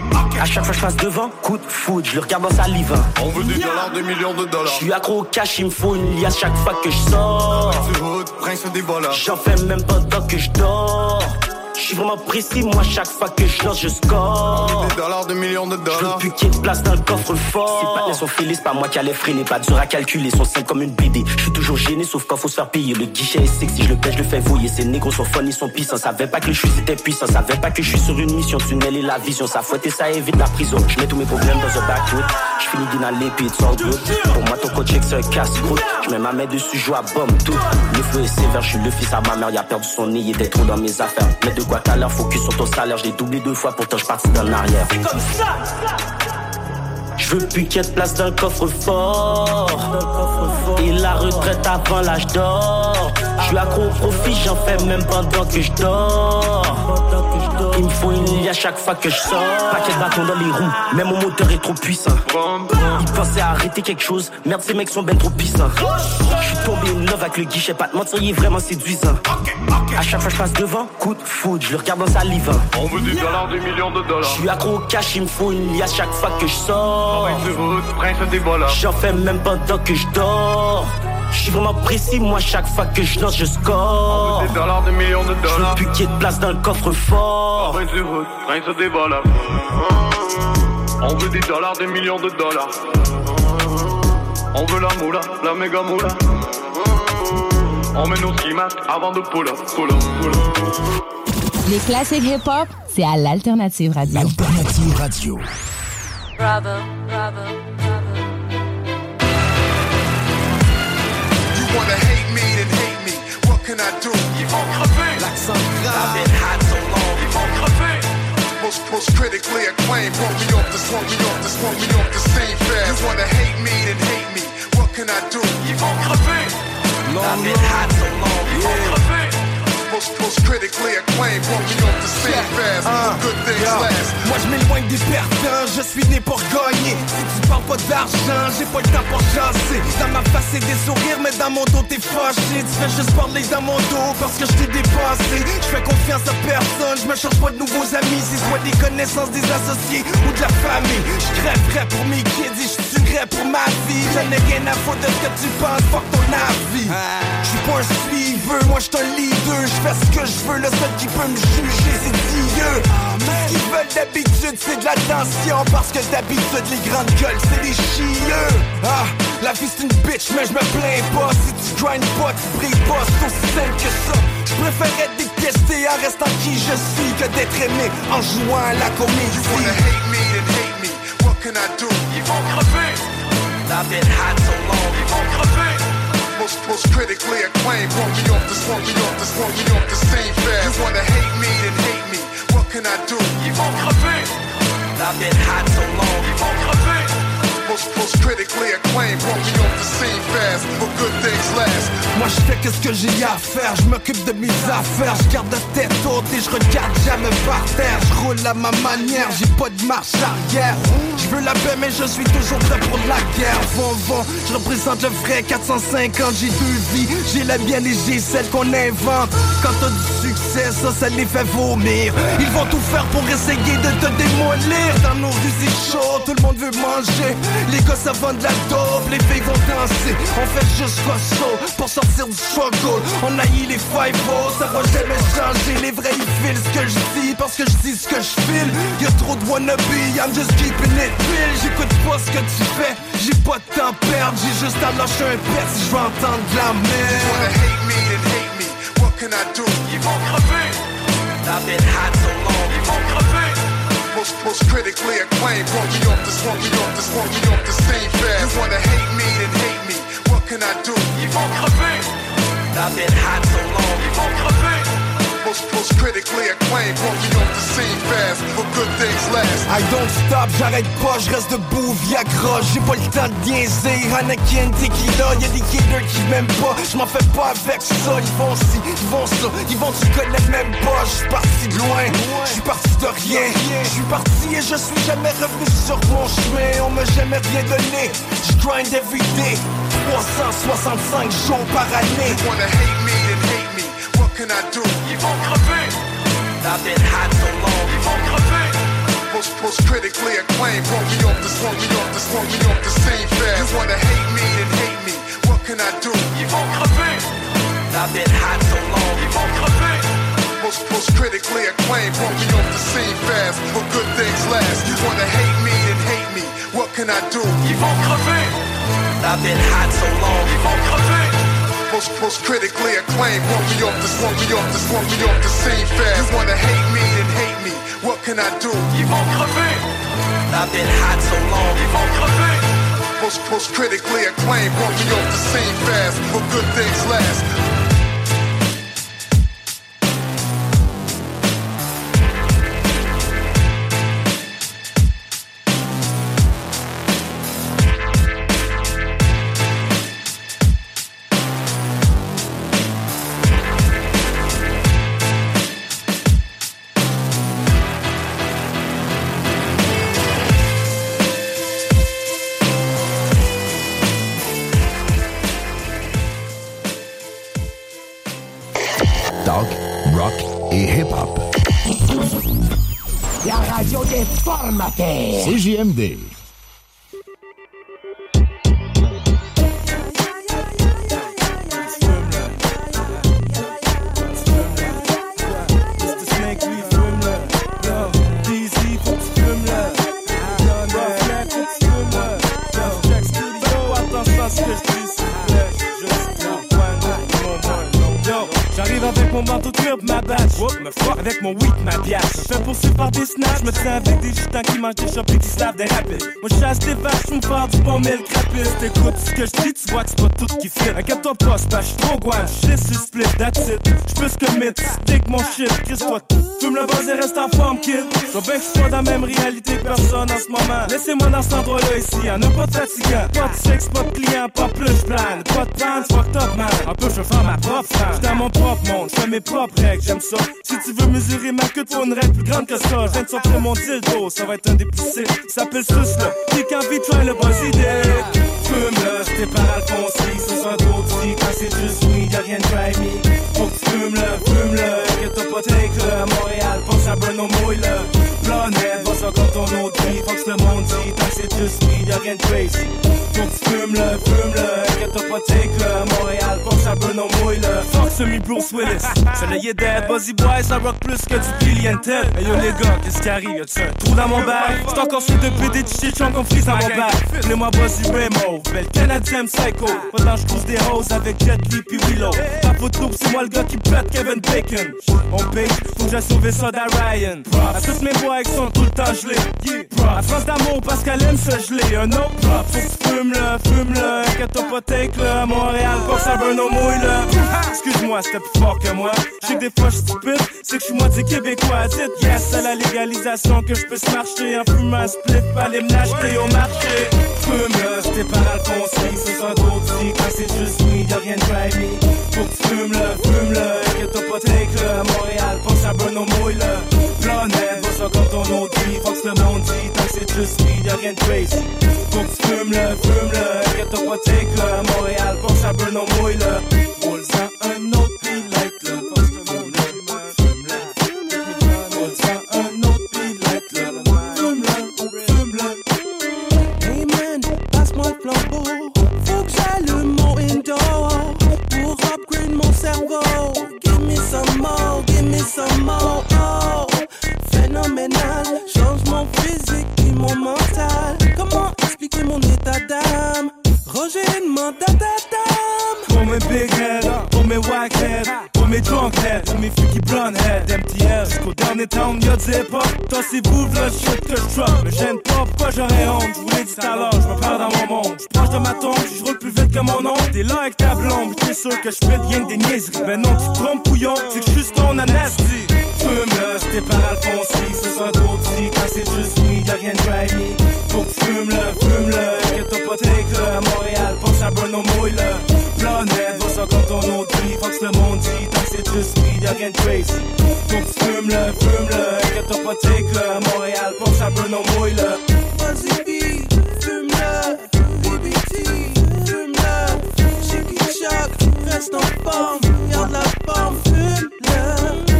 À chaque fois je passe devant, coup de foudre, je le regarde dans sa live. On veut des dollars, des millions de dollars. J'suis accro au cash, il me faut une liasse chaque fois que je sors. Prince des voleurs. J'en fais même pas tant que je dors. J'suis vraiment précis, moi chaque fois que je lance, je score. Des dollars, des millions de dollars. J'veux plus qu'il y ait de place dans le coffre fort. C'est pas les sont fêlés, c'est pas moi qui allais freiner. Pas dur à calculer, sont simples comme une B D. J'suis toujours gêné, sauf quand faut se faire payer. Le guichet est sexy, je le pêche, je le fais voyer. Ces négros sont fun, ils sont puissants. Savais pas que le chuis était puissant. Savais pas que je suis sur une mission. Tunnel et la vision, ça fouette et ça évite la prison. Je mets tous mes problèmes dans un backwood. J'finis d'inhaler puis it's all good. Pour moi, ton coach c'est un casse-croûte. J'mets ma main dessus, joue à bombe tout. Le feu est sévère, j'suis le fils à ma mère. Il a perdu son nez, il était trop dans mes affaires. Mais de de quoi t'as l'air, focus sur ton salaire. Je l'ai doublé deux fois, pourtant je partis dans l'arrière. C'est comme ça. Je veux plus qu'il y ait de place dans le coffre-fort. Et la retraite avant l'âge d'or. Je suis accro au profit, j'en fais même pendant que je dors. Il me faut une lie à chaque fois que je sors. Paquet de bâtons dans les roues, même mon moteur est trop puissant. Il pensait arrêter quelque chose, merde ces mecs sont ben trop puissants. Je suis tombé in love avec le guichet, pas de mentir, il est vraiment séduisant. A chaque fois je passe devant, coup de foudre, je le regarde dans sa live. On veut des dollars, des millions de dollars. Je suis accro au cash, il me faut une lie à chaque fois que je sors. J'en fais même pendant que je dors. Je suis vraiment précis, moi chaque fois que je lance je score. On veut des dollars, des millions de dollars. Je veux plus qu'il y ait de place dans le coffre-fort. On veut des dollars, des millions de dollars. On veut la moula, la méga moula. On met nos ski masques avant de pull up, pull up, pull up. Les classiques hip-hop, c'est à l'Alternative Radio. L'Alternative Radio. Bravo, bravo, bravo. You wanna hate me, then hate me. What can I do? Ils vont crever. L'accent grave. I've been hot so long. Ils vont crever. Most, most critically acclaimed. Want me off the, want me off the, want me off the scene fast. You wanna hate me, then hate me. What can I do? Ils vont crever. I've been hot so long. Ils vont crever. Most, most critically acclaimed, want me off the scene fast. Uh, good things yeah. last. Moi je m'éloigne des perdants, je suis né pour gagner. Si tu parles pas d'argent, j'ai pas le temps pour chancer. Dans ma face c'est des sourires, mais dans mon dos t'es fâché. Tu fais juste parler dans mon dos parce que je t'ai dépassé. Je fais confiance à personne, je me cherche pas de nouveaux amis. C'est soit des connaissances, des associés ou de la famille. Je crèverais pour mes kids et je tuerais pour ma vie. Je n'ai rien à foutre de ce que tu penses, fuck ton avis. Je suis pas un suiveur, moi je suis un leader. Je fais ce que je veux, le seul qui peut me juger c'est Dieu. Tout ce qu'ils veulent d'habitude c'est de l'attention. Parce que d'habitude les grandes gueules c'est des chieux. Ah, la vie c'est une bitch mais je me plains pas. Si tu grindes pas, tu brilles pas, c'est aussi simple que ça. Je préfère être détesté en restant qui je suis que d'être aimé en jouant à la comédie. You wanna hate me, then hate me, what can I do? Ils vont crever. I've been hot so long. Ils vont crever. Most, most critically acclaimed, want me off this, want me off this, want me off the scene fast. You wanna hate me, then hate me, what can I do? Ils vont crever. I've been hot so long. Ils vont crever. Most, most critically acclaimed, want me off the scene fast, but good things last. Moi je fais qu'est-ce que j'ai à faire, je m'occupe de mes affaires, je garde la tête haute et je regarde jamais par terre. Je roule à ma manière, j'ai pas de marche arrière. Je veux la paix mais je suis toujours prêt pour la guerre. Vont, vont, je représente le vrai quatre cent cinquante. J'ai deux vies, j'ai la mienne et j'ai celle qu'on invente. Quand t'as du succès, ça, ça les fait vomir. Ils vont tout faire pour essayer de te démolir. Dans nos rues c'est chaud, tout le monde veut manger. Les gars ça vend de la dope, les filles vont danser. On fait juste saut pour sortir du struggle. On haït les five-oh, ça va jamais changer. Les vrais ils filent ce que je dis parce que je dis ce que je file. Y'a trop de wannabe, I'm just keeping it real. J'écoute pas ce que tu fais, j'ai pas de temps à perdre. J'ai juste à lâcher un pet si je veux entendre de la merde. You wanna hate me, then hate me, what can I do? Ils vont crever. I've been hot so long. Ils vont crever. Most, most critically acclaimed, want me off this, want me off this, want me off the scene fast. You wanna hate me, then hate me, what can I do? Ils vont crever. I've been hot so long. Ils vont crever. Most, most critically acclaimed, want me off the scene fast, but good things last. I don't stop, j'arrête pas, je reste debout, Viagra. J'ai pas le temps de niaiser, Anakin, tequila. Y'a des killers qui m'aiment pas, j'm'en fais pas avec ça. Ils vont ci, ils vont ça, ils vont tu connais même pas. J'suis parti de loin, j'suis parti de rien. J'suis parti et je suis jamais revenu sur mon chemin. On m'a jamais rien donné, j'grind every day, trois cent soixante-cinq jours par année. You wanna hate me, then hate me, what can I do? Ils vont crever. I've been hot so long. Ils vont crever. Most, most critically acclaimed, want me off this, want me off this, want me off the scene fast. You wanna hate me, then hate me, what can I do? Ils vont crever. I've been hot so long. Ils vont crever. Most, most critically acclaimed, want me off the scene fast, but good things last. You wanna hate me, then hate me, what can I do? Ils vont crever. I've been hot so long. Ils vont crever. Most, most critically acclaimed, want me off this, want me off this, want me off the scene fast. You wanna hate me, then hate me, what can I do? Ils vont crever. I've been hot so long. Ils vont crever. Most, most critically acclaimed, want me off the scene fast, but good things last. des hip-hop. La radio des formateurs. C J M D. J'arrive avec mon manteau turb, ma badge. Whoop, me fuck avec mon weed, ma biatch. Je fais poursuivre par des snaps, je me tiens avec des gitans qui mangent des chops et qui se lavent des rapides. Moi je chasse des vaches, je me faire du bon mille crapiste. T'écoutes ce que je dis, tu vois que c'est pas tout qui fit. Inquiète-toi pas, c'est pas j'suis trop guan, j'suis sur split, that's it. J'suis plus que mythe, stick mon shit, Chris-toi. Fume le buzz et reste en forme, kid. Je vois bien que j'suis pas dans la même réalité que personne en ce moment. Laissez-moi dans cet endroit-là ici, y'en a pas de fatigant. Pas de sexe, pas de client, pas plus plan. Pas de plan, fucked up man. Un peu je veux faire ma propre fan. J'suis dans mon propre monde, j'fais mes propres règles, j'aime ça. Si tu veux mesurer ma queue, faut une règle plus grande que ça. Je viens de sortir mon dildo, ça va être un dépoussé. Ça s'appelle sus là, pique envie de faire le buzz idée. Fume-le, j'étais par Alphonse, ce soir d'autres, quand c'est juste oui, y'a rien de grimy. Faut que tu fumes-le, fume-le, que t'as pas take-le. À Montréal, faut que ça brûle nos mouilles-le. Planète, va ça comme ton autre vie, faut que le monde dit, tant que c'est juste oui, y'a rien de crazy. Faut que tu fumes-le, fume-le, que t'as pas take-le. À Montréal, faut que ça brûle nos mouilles-le. Fuck semi-Bruce Willis, celui-là y est dead. Buzzy Boy, ça rock plus que du Billion Ted. Hey yo les gars, qu'est-ce qui arrive, y'a-tu un trou dans mon bac? C'est encore ceux de P D de chichon qu'on frise dans mon bac. Appelez-moi Buzzy Remo, belle Canadienne psycho. Pendant je couche des roses avec Jet Li pis Willow. Pas photo, c'est moi le gars qui pète Kevin Bacon. On paye, faut que j'ai sauvé ça d'Arian. À tous mes boys qui sont tout le temps gelés. À France d'amour parce qu'elle aime se geler. Un autre prop, faut que tu fumes-le, fume-le. Que t'as pas take-le. À Montréal, faut que ça burn au mouille-le. Excuse-moi, c'était plus fort que moi. J'sais que des fois j'suis stupide, c'est que j'suis moitié québécois. Dites yes à la légalisation, que j'puisse marcher en fumant un split, pas aller me l'acheter au marché. Fume-le, c'était par Alphonse, ce soir d'autres, quand c'est juste oui, y'a rien de grimy. Faut que tu fumes-le, fume-le, que t'as pas take-le. À Montréal, faut que ça burn au mouille-le. Planète, va ça comme ton autre vie, faut que le monde dit, tant que c'est juste oui, y'a rien de crazy. Faut que tu fumes-le, fume-le, que t'as pas take-le. À Montréal, faut que ça burn au mouille-le. Roule-en un autre beat like le poste de mon fume-le, fume-le. Roule-en un autre beat like le fume-le, fume-le. Hey man, passe-moi le flambeau. Faut que j'allume mon indoor pour upgrade mon cerveau. Give me some more, give me some more. Oh, phénoménal, change mon physique et mon mental. Comment expliquer mon état d'âme? Roger demande ta dame. Pour mes big head, pour mes wack head, pour mes drunk head, pour mes filles qui blonde head, M T L. Jusqu'au dernier town, y'a des époques. Toi c'est vous le shit que je drop. Mais j'aime pas, pourquoi j'aurais honte? Je vous l'ai dit tout à l'heure, je me perds dans mon monde. Je proche de ma tombe, je roule plus vite que mon oncle. T'es là avec ta blonde, t'es sûr que je fais rien que des niaiseries. Ben non, tu te trompes couillon, c'est que je suis ton anastie. Fume-le, c'était par Alphonse, ce soir d'autres, quand c'est juste oui, y'a rien de grimy. Faut que tu fumes-le, fume-le, que t'as pas take-le. À Montréal, faut que ça burn au mouille-le. Planète, va ça comme ton autre vie, faut que le monde dit, tant que c'est juste oui, y'a rien de crazy. Faut que tu fumes-le, fume-le, que t'as pas take-le. À Montréal, faut que ça burn au mouille-le. Vas-y, B, fume-le, B B T, fume-le, Chicky Choc, reste en forme, garde la forme, fume-le.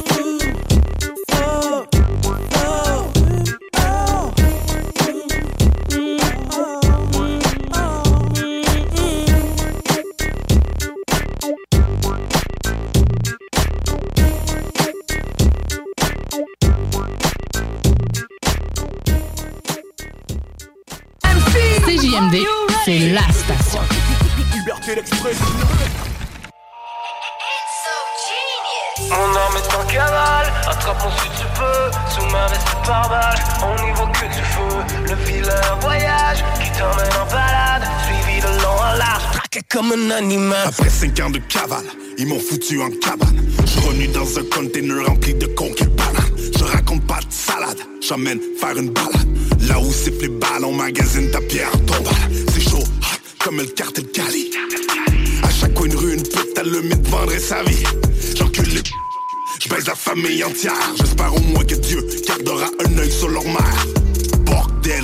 C J M D, c'est la station. Liberté d'expression. Mon âme est en cavale, attrape-moi si tu peux. Sous ma veste par balle, on y voit que du feu. Le filaire voyage qui t'emmène en balade, suivi de long en large, traqué comme un animal. Après cinq ans de cavale, ils m'ont foutu en cabane. J'suis revenu dans un container rempli de conquêtes bananes. Je raconte pas de salade, j'emmène faire une balade. Là où siffle les balles, on magasine ta pierre tombale. C'est chaud, hot, comme le cartel Cali. À chaque coin de rue, une pute à le mythe vendrait sa vie. J'encule les j'baise la famille entière. J'espère au moins que Dieu gardera un œil sur leur mère. Bordel, ghetto,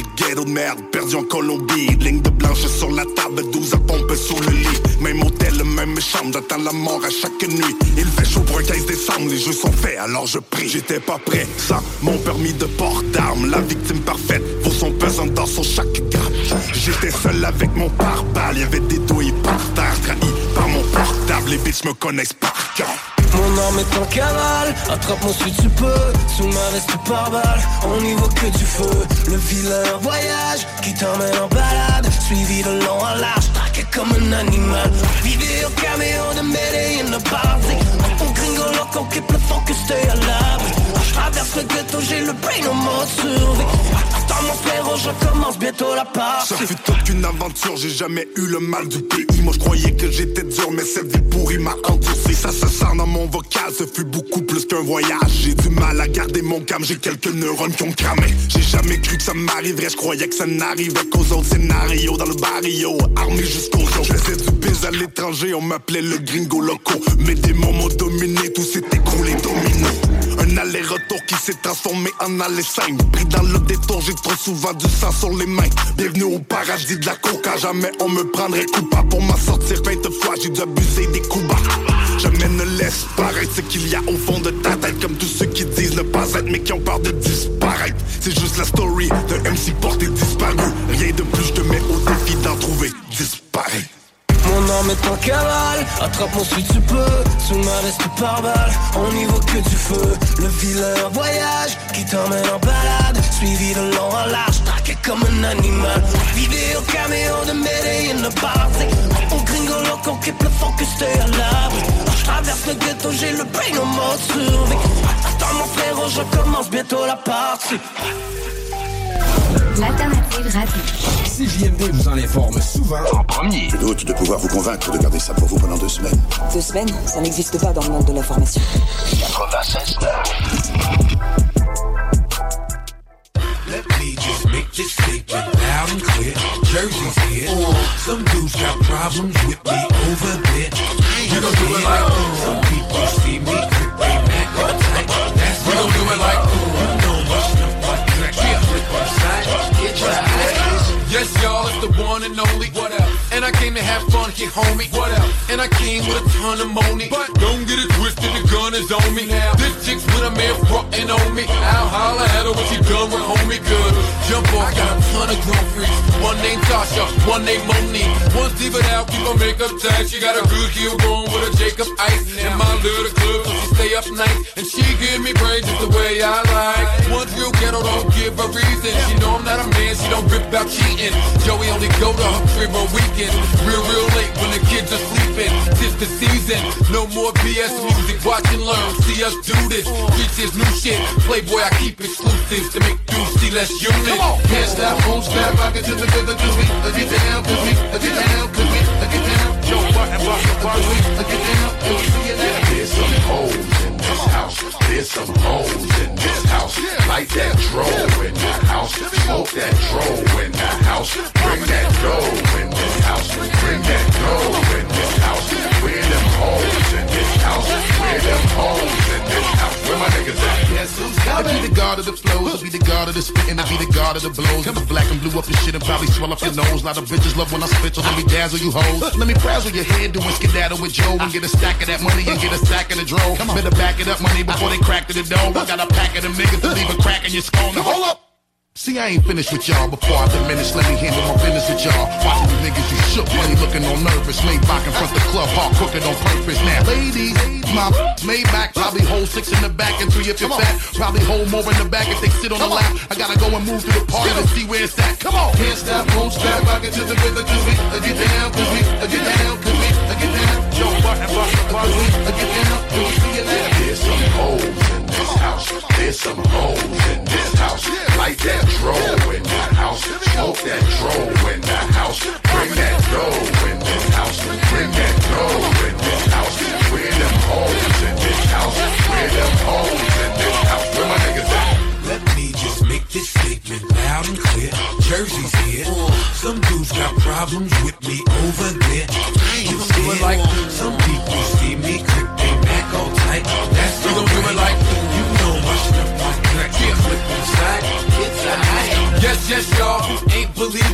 de merde, perdu en Colombie. Ligne de blanche sur la table, douze à pompe sous le lit. Même hôtel, même chambre, j'attends la mort à chaque nuit. Il fait chaud pour un quinze décembre, les jeux sont faits, alors je prie. J'étais pas prêt, sans mon permis de port d'armes. La victime parfaite, vaut son pesant dans son chaque gramme. J'étais seul avec mon pare-balles, y'avait des douilles par terre, trahi par mon portable. Les bitches me connaissent par cœur. Mon arme est en cavale, attrape-moi si tu peux. Sous ma veste par balle, on n'y voit que du feu. Le vilain voyage qui t'emmène en balade, suivi de long en large, traqué comme un animal. Vidéo caméo de Medellin de Paris. On gringo loco qui plus fort que stay à l'abri. Je traverse le ghetto, j'ai le brain en mode survie. Attends mon frérot, je commence bientôt la partie. Ça fut toute une aventure, j'ai jamais eu le mal du pays. Moi je croyais que j'étais dur, mais cette vie pourrie m'a endurci. Ça se sent dans mon vocal, ce fut beaucoup plus qu'un voyage. J'ai du mal à garder mon calme, j'ai quelques neurones qui ont cramé. J'ai jamais cru que ça m'arriverait, je croyais que ça n'arrivait qu'aux autres scénarios. Dans le barrio, armé jusqu'aux os. Je faisais du biz à l'étranger, on m'appelait le gringo loco. Mes démons m'ont dominé, tout s'est écroulé domino. Un aller-retour qui s'est transformé en aller simple. Pris dans le détour, j'ai trop souvent du sang sur les mains. Bienvenue au paradis de la coca, jamais on me prendrait coupable. Pour m'en sortir vingt fois, j'ai dû abuser des coups bas. Jamais ne laisse paraître ce qu'il y a au fond de ta tête. Comme tous ceux qui disent ne pas être mais qui ont peur de disparaître. C'est juste la story de M C porté disparu. Rien de plus, je te mets au défi d'en trouver disparaît. Mon arme est en cavale, attrape-moi si tu peux. Sous ma veste par balle, on n'y voit que du feu. Le vilain voyage qui t'emmène en balade, suivi de long en large, traqué comme un animal. Vidéo caméo de Medellin de Paris. On gringo loco qui plus fort que stay à l'abri. Je traverse le ghetto, j'ai le brain en mode survie. Attends mon frérot, je commence bientôt la partie. L'alternative radio. C J M D vous en informe souvent en premier. Je doute de pouvoir vous convaincre de garder ça pour vous pendant deux semaines. Deux semaines, ça n'existe pas dans le monde de l'information. quatre-vingt-seize Let me just make this statement loud and clear. Jersey's here. Some dudes got problems with me over there. You don't do it like uh, some people see me creeping back all tight. That's you don't do it like uh, you know what's the fuck. Yes, y'all, it's the one and only. What up? And I came to have fun here, homie. What up? And I came with a ton of money. But don't get it twisted, the gun is on me. Now, this chick's with a man frontin' on me. I'll holler at her when she done with homie good. Jump off, got a ton of grown freaks. One named Tasha, one named Monique. One Steve it out, keep her makeup tight. She got a good heel going with a Jacob Ice. In my little club, so she stay up night. And she give me brains just the way I like. One real ghetto, don't give a reason. She know I'm not a man, she don't rip about cheating. Joey only go to her crib on weekends. Real, real late when the kids are sleeping. Tis the season, no more B S music. Watch and learn, see us do this. Reach this new shit. Playboy, I keep exclusives to make dudes see less unit. Come on, can't stop, won't stop. Rock it to the good, do we? Get down, cause we, get down, cause we, get down. Yo, what, what, what, what, get down, cause we, see it now. There's some hoes in this house. There's some hoes in this house. Light that dro in the house. Smoke that dro in the house. Bring that dough in this house. Bring that dough in this house. Where them hoes in this house? Where them hoes in this house? Where my niggas at? Yes, who's coming? I be the god of the flows. I be the god of the spitting. I be the god of the blows. Come black and blue up your shit and probably swell up your nose. A lot of bitches love when I spit, so let me dazzle you hoes. Let me frazzle your head, doing skedaddle with Joe and get a stack of that money and get a stack of the dro. Better back it up, money, before they crack to the dough. I got a pack of them niggas to leave a crack in your skull. Now hold up. See, I ain't finished with y'all before I diminish. Let me handle my business with y'all. Watching you niggas, you shook, money looking all nervous. Maybach in front the club, hard crooked on purpose. Now, ladies, my Maybach probably hold six in the back and three if you're fat. Probably hold more in the back if they sit on the lap. I gotta go and move to the party to see where it's at. Come on, can't stop, won't stop. Rock it to the rhythm, cause we get down, cause we get down, cause we get down. Yo, what, what, what, we get down, cause we see it now. There's some hoes in this house. There's some hoes in this house. Light that dro in the house. Smoke that dro in the house. Bring that dough in this house. Bring that dough in this house. Where them hoes in this house? Where them hoes in this house? Where my niggas at? Let me just make this statement loud and clear. Jersey's here. Some dudes got problems with me over there. You see it like some people see me creeping back all tight. That's you gon' do it like you know my stuff like that. Yeah, flip on the side, it's alright. Yes, yes, y'all. Ain't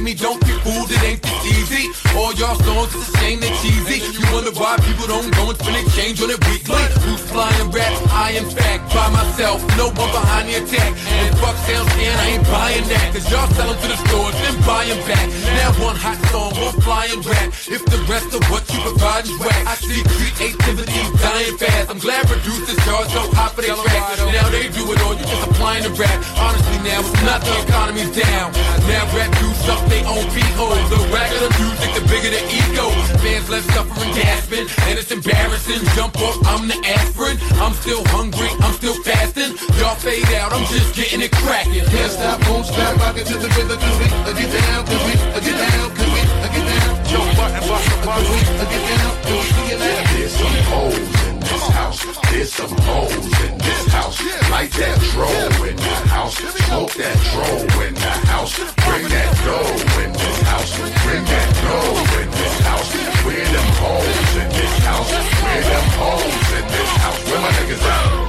me, don't be fooled, it ain't this easy. All y'all songs, it's a shame they're cheesy. You wonder why people don't go and spend exchange on it weekly. Who's flying rap? I am fact, by myself, no one behind the attack. And fuck sales scan, I ain't buying that. Cause y'all sell them to the stores, then buy them back. Now one hot song, one flying rap. If the rest of what you provide is whack, I see creativity dying fast. I'm glad producers charge so high for their tracks. Now they do it all, you just applying the rap. Honestly now, it's not the economy's down. Now rap dudes suck they own P Os. The racker the music, the bigger the ego. Fans left suffering, gasping, and it's embarrassing. Jump up, I'm the aspirin. I'm still hungry, I'm still fasting. Y'all fade out, I'm just getting it cracking. Can't stop, won't stop, rockin' to the rhythm. Cause we, uh, get down, cause we, uh, get down, cause we, uh, get down. Joe Button, Buster, Cause we, uh, get down, cause we, see you now. There's some hoes in this house. There's some hoes in this house. Light that dro in the house. Smoke that dro in the house. Bring that dough in this house. Bring that dough in this house. Where them hoes in this house? Where them hoes in this house? Where my niggas at?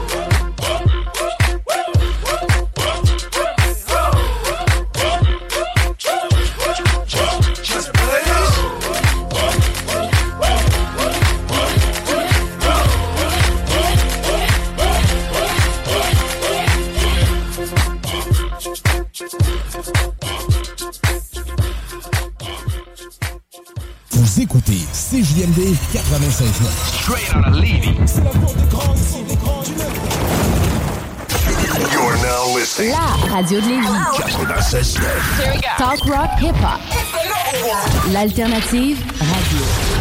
Vous écoutez C J M D quatre-vingt-seize neuf. Straight out of Levy. You're now listening. La radio de Lévis. quatre-vingt-seize neuf. Talk rock hip-hop. L'alternative radio.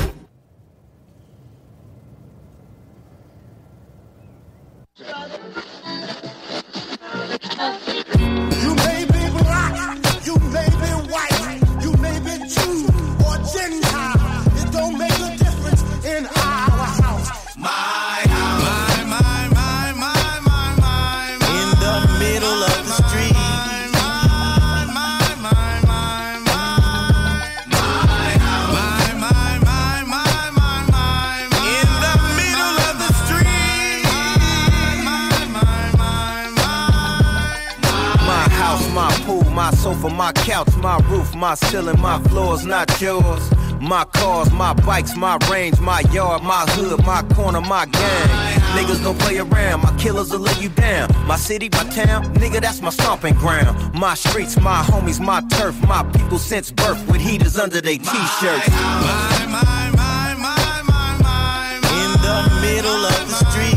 You may be black, you may be white, you may be Jew or Gentile. It don't make a difference in our house. My house. My, my, my, my, my, my, my. In the middle of the street. My, my, my, my, my, my. My house. My, my, my, my, my, my, my. In the middle of the street. My, my, my, my, my. My house, my pool, my sofa, my couch, my roof, my ceiling, my floors, not yours. My cars, my bikes, my range, my yard, my hood, my corner, my gang. Niggas don't play around, my killers will lay you down. My city, my town, nigga, that's my stomping ground. My streets, my homies, my turf, my people since birth with heaters under their t-shirts. My, my, my, my, my, my, my. In the middle of the street.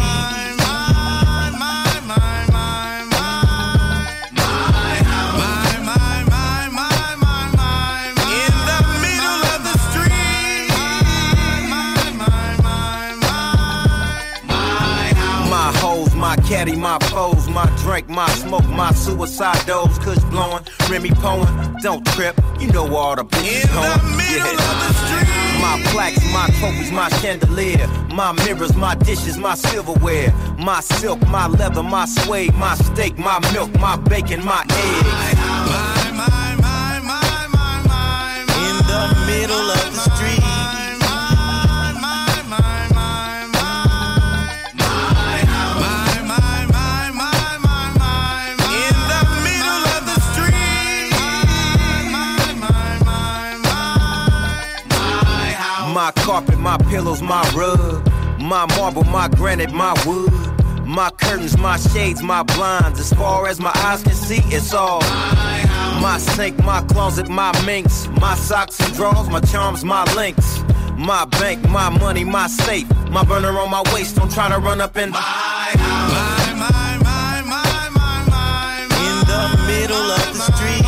My caddy, my foes, my drink, my smoke, my suicide dose, kush blowing, Remy Poen, don't trip, you know all the bitches going. Yeah. My plaques, my trophies, my chandelier, my mirrors, my dishes, my silverware, my silk, my leather, my suede, my steak, my milk, my bacon, my eggs. My, my, my, my, my, my, my. In the middle of the street. My carpet, my pillows, my rug, my marble, my granite, my wood, my curtains, my shades, my blinds. As far as my eyes can see, it's all. My sink, my closet, my minks, my socks and drawers, my charms, my links, my bank, my money, my safe, my burner on my waist. Don't try to run up in my house. My, my, my, my, my, my, my. In the middle of the street.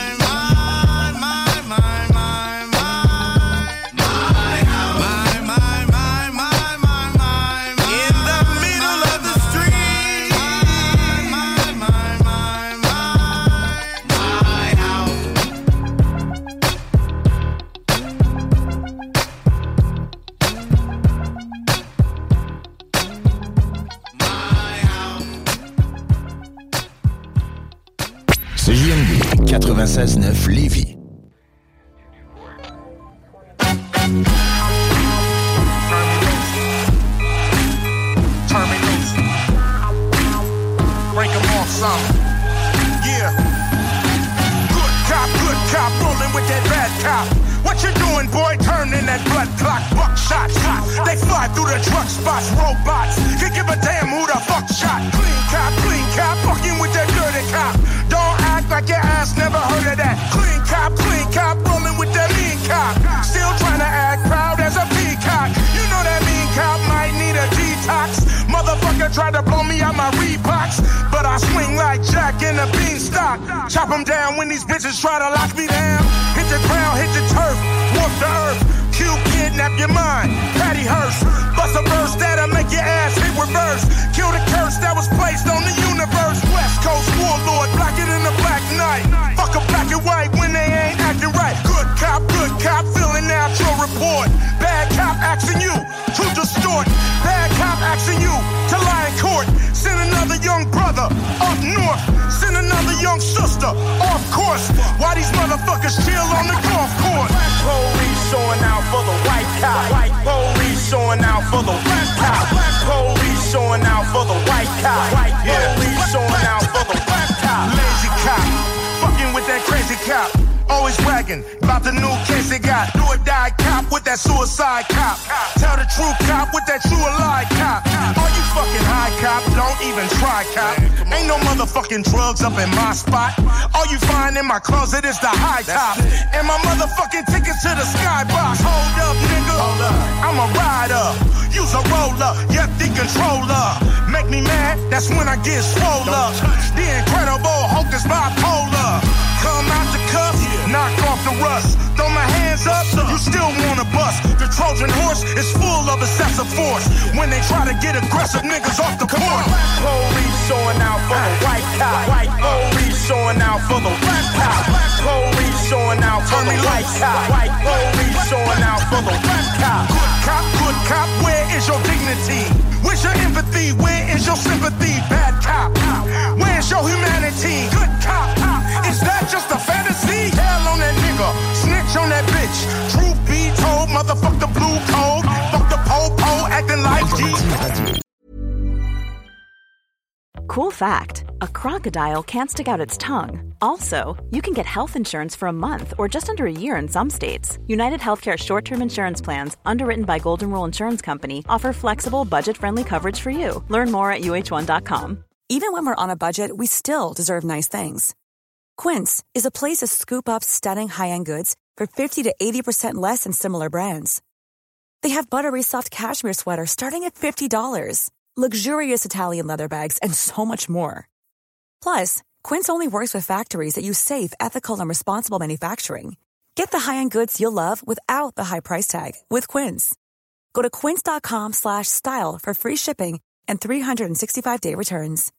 C J M D quatre-vingt-seize neuf Lévis. Break them off some. Yeah. Good cop, good cop, rolling with that cop. What you doing, boy? Turn in that blood clock, buckshot. They fly through the truck spots, robots. Can give a damn who the fuck shot. Clean cop, clean cop, fucking with that dirty cop. Don't act like your ass never heard of that. Clean cop, clean cop, rolling with that mean cop. Still trying to act proud as a peacock. You know that mean cop might need a detox. Motherfucker tried to blow me out my Reeboks, but I swing like Jack in a beanstalk. Chop them down when these bitches try to lock me down. Hit the ground, hit the turf, warp the earth. Q kidnap your mind, Patty Hearst. Bust a verse that'll make your ass hit reverse. Kill the curse that was placed on the universe. West Coast warlord, blacker than a black night. Fuck a black and white when they ain't acting right. Good cop, good cop, filling out your report. Bad cop asking you to distort. Bad cop asking you to lie in court. Send another young brother up north. Send another young sister off course. Why these motherfuckers chill on the golf course? Police showing out for the white cop. White police showing out for the white cop. Police showing out for the white cop. White police showing out for the white cop. Lazy cop, fucking with that crazy cop. Always bragging about the new case they got. Do or die cop with that suicide cop. Tell the true cop with that true or lie cop. All you fucking high cop, don't even try cop. Ain't no motherfucking drugs up in my spot. All you find in my closet is the high top. And my motherfucking tickets to the skybox. Hold up, nigga. I'm a rider. Use a roller, yep, the controller. Make me mad, that's when I get swole up. The Incredible Hulk is bipolar. Come out the cuff, knock off the rust. Throw my hands up, you still wanna bust. The Trojan horse is full of excessive force. When they try to get aggressive niggas off the porch. Police showing out for the white cop. White police showing out for the white cop. Police showing out for the white cop. White police showing out for the white cop. Good cop, good cop, where is your dignity? Where's your empathy? Where is your sympathy? Bad cop, where's your humanity? Good cop, is that just a fantasy? Hell on that nigga, snitch on that bitch. Truth be told, motherfuck the blue code. Fuck the po-po, acting like G. Cool fact, a crocodile can't stick out its tongue. Also, you can get health insurance for a month or just under a year in some states. United Healthcare short-term insurance plans, underwritten by Golden Rule Insurance Company, offer flexible, budget-friendly coverage for you. Learn more at U H one dot com. Even when we're on a budget, we still deserve nice things. Quince is a place to scoop up stunning high-end goods for fifty to eighty percent less than similar brands. They have buttery soft cashmere sweaters starting at fifty dollars, luxurious Italian leather bags, and so much more. Plus, Quince only works with factories that use safe, ethical, and responsible manufacturing. Get the high-end goods you'll love without the high price tag with Quince. Go to quince dot com slash style for free shipping and three sixty-five day returns.